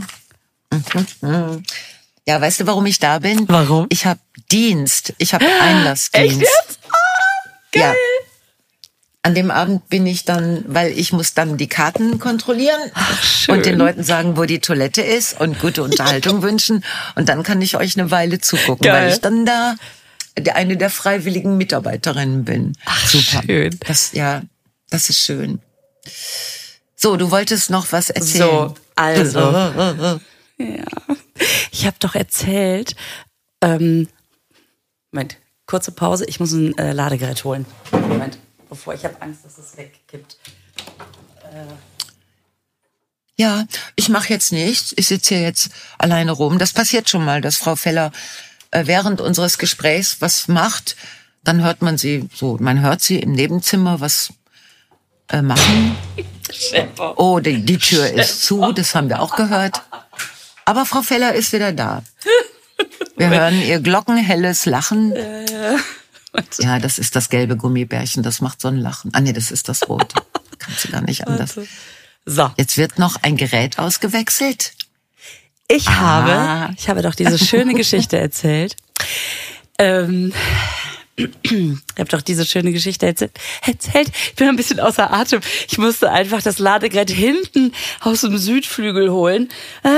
Ja, weißt du, warum ich da bin? Warum? Ich habe Dienst. Ich habe Einlassdienst. Echt jetzt? Geil. Ja. An dem Abend bin ich dann, weil ich muss dann die Karten kontrollieren und den Leuten sagen, wo die Toilette ist und gute Unterhaltung wünschen. Und dann kann ich euch eine Weile zugucken, weil ich dann da eine der freiwilligen Mitarbeiterinnen bin. Ach, super. Schön. Das ist schön. So, du wolltest noch was erzählen. So, also. Ja. Ich habe doch erzählt, Moment, kurze Pause, ich muss ein Ladegerät holen. Moment. Bevor ich habe Angst, dass es wegkippt. Ja, ich mache jetzt nichts. Ich sitze hier jetzt alleine rum. Das passiert schon mal, dass Frau Feller während unseres Gesprächs was macht. Dann hört man sie so, man hört sie im Nebenzimmer was machen. Oh, die Tür ist zu, das haben wir auch gehört. Aber Frau Feller ist wieder da. Wir hören ihr glockenhelles Lachen. Ja, das ist das gelbe Gummibärchen, das macht so ein Lachen. Ah nee, das ist das rote. Kannst du gar nicht anders. So. Jetzt wird noch ein Gerät ausgewechselt. Ich habe doch diese schöne Geschichte erzählt. Ich habe doch diese schöne Geschichte erzählt. Ich bin ein bisschen außer Atem. Ich musste einfach das Ladegerät hinten aus dem Südflügel holen.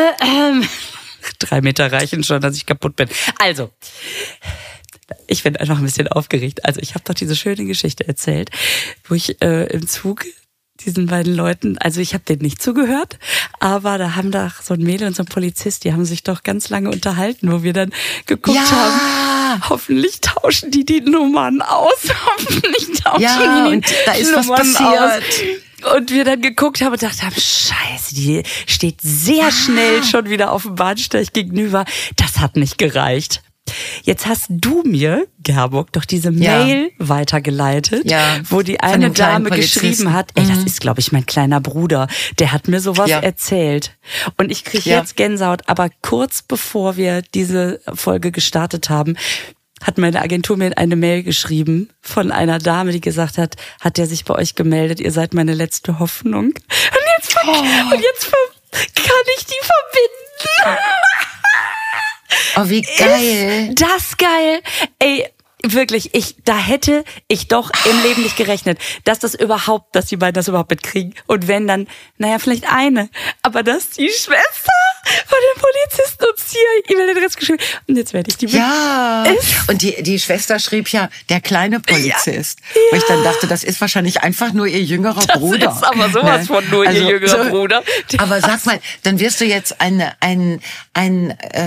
3 Meter reichen schon, dass ich kaputt bin. Also, ich bin einfach ein bisschen aufgeregt. Also ich habe doch diese schöne Geschichte erzählt, wo ich im Zug diesen beiden Leuten, also ich habe denen nicht zugehört, aber da haben doch so ein Mädel und so ein Polizist, die haben sich doch ganz lange unterhalten, wo wir dann geguckt haben, hoffentlich tauschen die Nummern aus, hoffentlich tauschen die und da ist Nummern was passiert. Aus. Und wir dann geguckt haben und gedacht haben, scheiße, die steht sehr schnell schon wieder auf dem Bahnsteig gegenüber. Das hat nicht gereicht. Jetzt hast du mir, Gerburg, doch diese Mail weitergeleitet, wo die eine Dame geschrieben hat, ey, das ist, glaube ich, mein kleiner Bruder, der hat mir sowas erzählt. Und ich kriege jetzt Gänsehaut, aber kurz bevor wir diese Folge gestartet haben, hat meine Agentur mir eine Mail geschrieben von einer Dame, die gesagt hat, hat der sich bei euch gemeldet, ihr seid meine letzte Hoffnung. Und jetzt kann ich die verbinden. Oh, wie geil. Ist das geil. Ey, wirklich, da hätte ich doch im Leben nicht gerechnet, dass die beiden das überhaupt mitkriegen. Und wenn dann, naja, vielleicht eine, aber dass die Schwester von dem Polizisten uns hier E-Mail-Adresse geschrieben. Und jetzt werde ich die und die Schwester schrieb ja, der kleine Polizist. Wo ich dann dachte, das ist wahrscheinlich einfach nur ihr jüngerer Bruder. Das ist aber sowas von nur ihr jüngerer Bruder. Aber sag mal, dann wirst du jetzt ein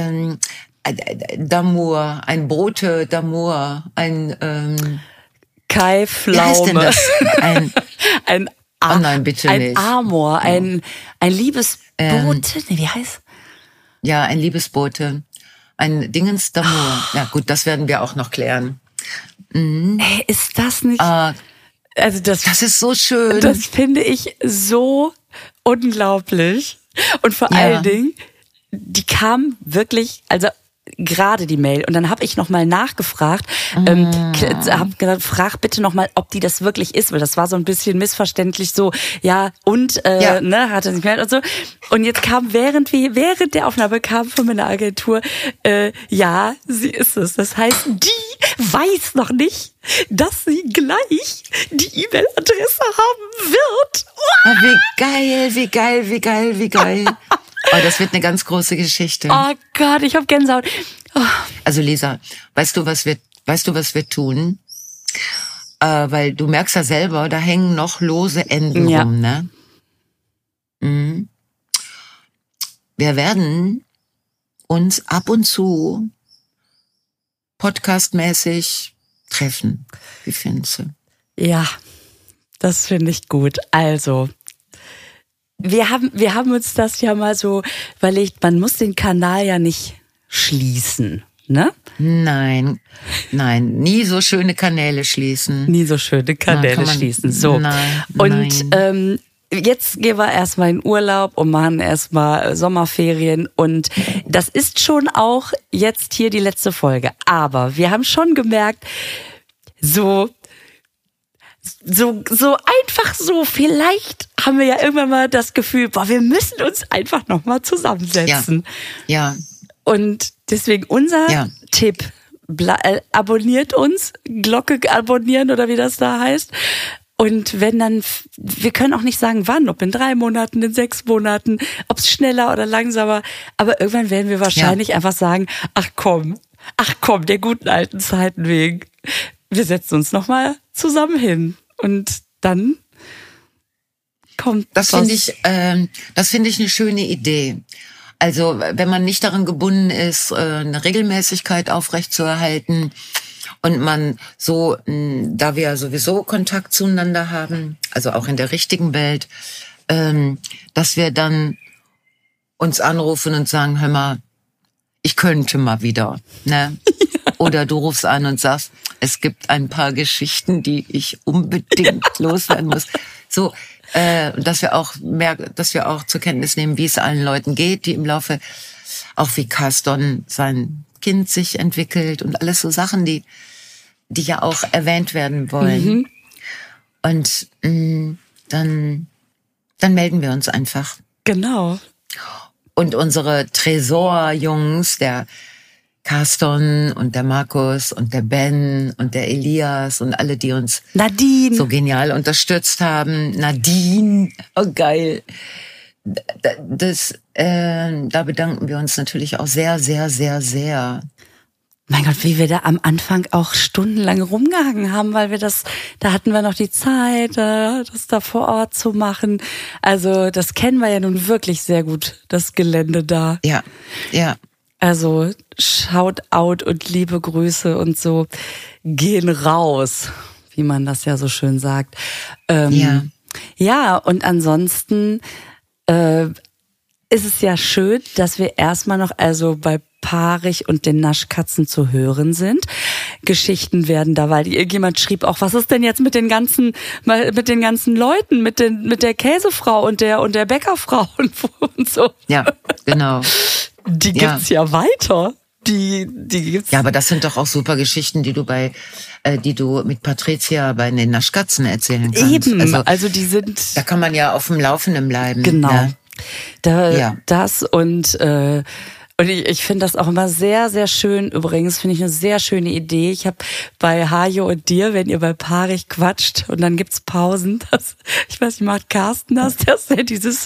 D'amour, ein Brote d'amour, ein Kai Wie heißt denn Pflaume. das? Oh nein, bitte ein nicht. Amor, ein Liebesbote. Nee, wie heißt? Ja, ein Liebesbote. Ein Dingens d'amour. Ja gut, das werden wir auch noch klären. Ey, ist das nicht? Ah, Also das ist so schön. das finde ich so unglaublich. Und vor Ja. allen Dingen, die kam wirklich, also gerade die Mail. Und dann habe ich nochmal nachgefragt, habe gesagt, frag bitte nochmal, ob die das wirklich ist, weil das war so ein bisschen missverständlich so, ja, und, ne, hat er sich gemeldet und so. Und jetzt kam während der Aufnahme kam von meiner Agentur, ja, sie ist es. Das heißt, die weiß noch nicht, dass sie gleich die E-Mail-Adresse haben wird. Ah, wie geil, wie geil, wie geil, wie geil. Oh, das wird eine ganz große Geschichte. Oh Gott, ich habe Gänsehaut. Oh. Also Lisa, weißt du, was wir tun? Weil du merkst ja selber, da hängen noch lose Enden Ja. rum, ne? Mhm. Wir werden uns ab und zu podcastmäßig treffen. Wie findest du? Ja, das finde ich gut. Also, wir haben uns das ja mal so überlegt, man muss den Kanal ja nicht schließen, ne? Nein, nie so schöne Kanäle schließen. Nie so schöne Kanäle kann man- schließen. So. Nein, Und jetzt gehen wir erstmal in Urlaub und machen erstmal Sommerferien. Und das ist schon auch jetzt hier die letzte Folge. Aber wir haben schon gemerkt, so einfach so, vielleicht haben wir ja irgendwann mal das Gefühl, boah, wir müssen uns einfach nochmal zusammensetzen. Ja, Und deswegen unser Ja. Tipp, abonniert uns, Glocke abonnieren oder wie das da heißt. Und wenn dann, wir können auch nicht sagen, wann, ob in 3 Monaten, in 6 Monaten, ob es schneller oder langsamer, aber irgendwann werden wir wahrscheinlich einfach sagen, ach komm, der guten alten Zeiten wegen. Wir setzen uns nochmal zusammen hin und dann kommt das finde ich eine schöne Idee. Also, wenn man nicht daran gebunden ist, eine Regelmäßigkeit aufrechtzuerhalten und man so, da wir ja sowieso Kontakt zueinander haben, also auch in der richtigen Welt, dass wir dann uns anrufen und sagen, hör mal, ich könnte mal wieder, ne? Oder du rufst an und sagst, es gibt ein paar Geschichten, die ich unbedingt loswerden muss. So, dass wir auch zur Kenntnis nehmen, wie es allen Leuten geht, die im Laufe, auch wie Carston sein Kind sich entwickelt und alles so Sachen, die ja auch erwähnt werden wollen. Und dann melden wir uns einfach. Genau. Und unsere Tresor-Jungs, der Carston und der Markus und der Ben und der Elias und alle, die uns Nadine. so genial unterstützt haben. Nadine, oh geil. Da bedanken wir uns natürlich auch sehr, sehr, sehr, sehr. Mein Gott, wie wir da am Anfang auch stundenlang rumgehangen haben, weil da hatten wir noch die Zeit, das da vor Ort zu machen. Also das kennen wir ja nun wirklich sehr gut, das Gelände da. Ja. Also Shoutout und liebe Grüße und so gehen raus, wie man das ja so schön sagt. Ja, und ansonsten ist es ja schön, dass wir erstmal noch also bei Paarig und den Naschkatzen zu hören sind. Geschichten werden da, weil irgendjemand schrieb auch, was ist denn jetzt mit den ganzen Leuten, mit der Käsefrau und der Bäckerfrau und so. Ja, genau. Die gibt's ja weiter. Die gibt's. Ja, aber das sind doch auch super Geschichten, die du mit Patricia bei den Naschkatzen erzählen kannst. Eben, also die sind. Da kann man ja auf dem Laufenden bleiben. Genau. Ne? Das und ich finde das auch immer sehr, sehr schön. Übrigens finde ich eine sehr schöne Idee. Ich habe bei Hajo und dir, wenn ihr bei Paarig quatscht und dann gibt's Pausen, ich weiß nicht, macht Carsten das, dass er dieses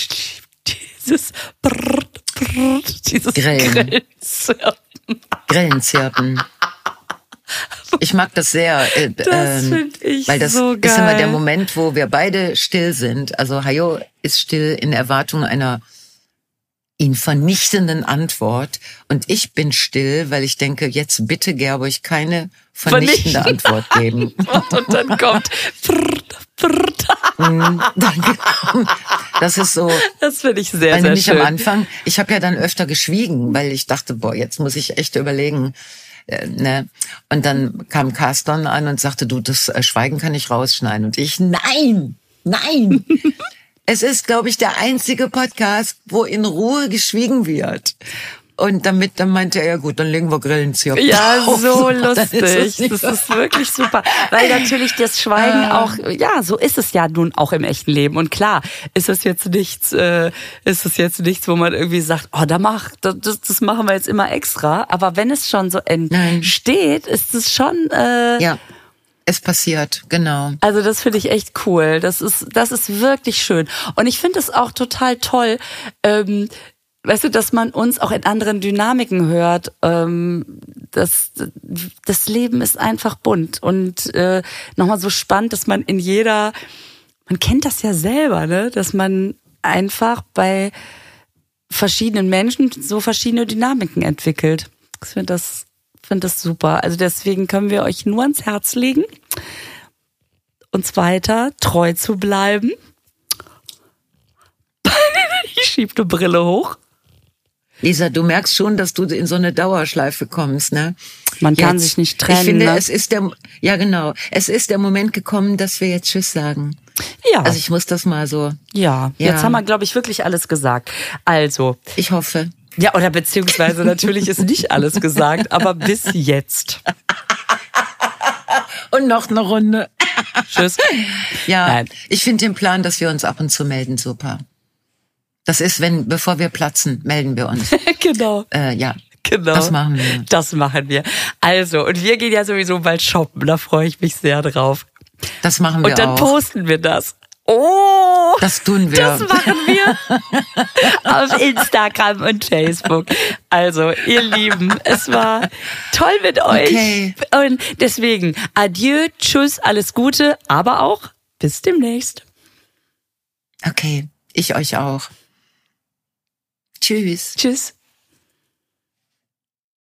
Grillenzirpen. Ich mag das sehr. Das finde ich weil das so geil. ist immer der Moment, wo wir beide still sind. Also Hajo ist still in Erwartung einer ihn vernichtenden Antwort und ich bin still, weil ich denke, jetzt bitte Gerburg keine vernichtende Antwort geben. Und dann kommt Danke. Das ist so. Das finde ich sehr, weil sehr nämlich schön. am Anfang, ich habe ja dann öfter geschwiegen, weil ich dachte, boah, jetzt muss ich echt überlegen. Ne? Und dann kam Carsten an und sagte, du, das Schweigen kann ich rausschneiden. Und ich, nein. Es ist, glaube ich, der einzige Podcast, wo in Ruhe geschwiegen wird. Und dann meinte er, ja gut, dann legen wir Grillenzirpen Ja, drauf. so Dann lustig. ist es Das ist wirklich super. Weil natürlich das Schweigen auch, ja, so ist es ja nun auch im echten Leben. Und klar, ist es jetzt nichts, wo man irgendwie sagt, oh, das machen wir jetzt immer extra. Aber wenn es schon so entsteht, ist es schon, ja. Es passiert, genau. Also das finde ich echt cool. Das ist wirklich schön. Und ich finde es auch total toll, weißt du, dass man uns auch in anderen Dynamiken hört. Das Leben ist einfach bunt und nochmal so spannend, dass man man kennt das ja selber, ne, dass man einfach bei verschiedenen Menschen so verschiedene Dynamiken entwickelt. Ich finde das super. Also deswegen können wir euch nur ans Herz legen, uns weiter treu zu bleiben. Ich schieb die Brille hoch. Lisa, du merkst schon, dass du in so eine Dauerschleife kommst, ne? Man kann sich nicht trennen. Ich finde, ne? es ist der Moment gekommen, dass wir jetzt Tschüss sagen. Ja. Also ich muss das mal so. Ja, jetzt haben wir, glaube ich, wirklich alles gesagt. Also. Ich hoffe. Ja, oder beziehungsweise natürlich ist nicht alles gesagt, aber bis jetzt. Und noch eine Runde. Tschüss. Ja, Nein. Ich finde den Plan, dass wir uns ab und zu melden, super. Das ist, bevor wir platzen, melden wir uns. Genau. Ja. Genau. Das machen wir. Das machen wir. Also, und wir gehen ja sowieso bald shoppen, da freue ich mich sehr drauf. Das machen wir auch. Und dann posten wir das. Oh! Das tun wir. Das machen wir auf Instagram und Facebook. Also, ihr Lieben, es war toll mit euch. Okay. Und deswegen, adieu, tschüss, alles Gute, aber auch bis demnächst. Okay, ich euch auch. Tschüss. Tschüss.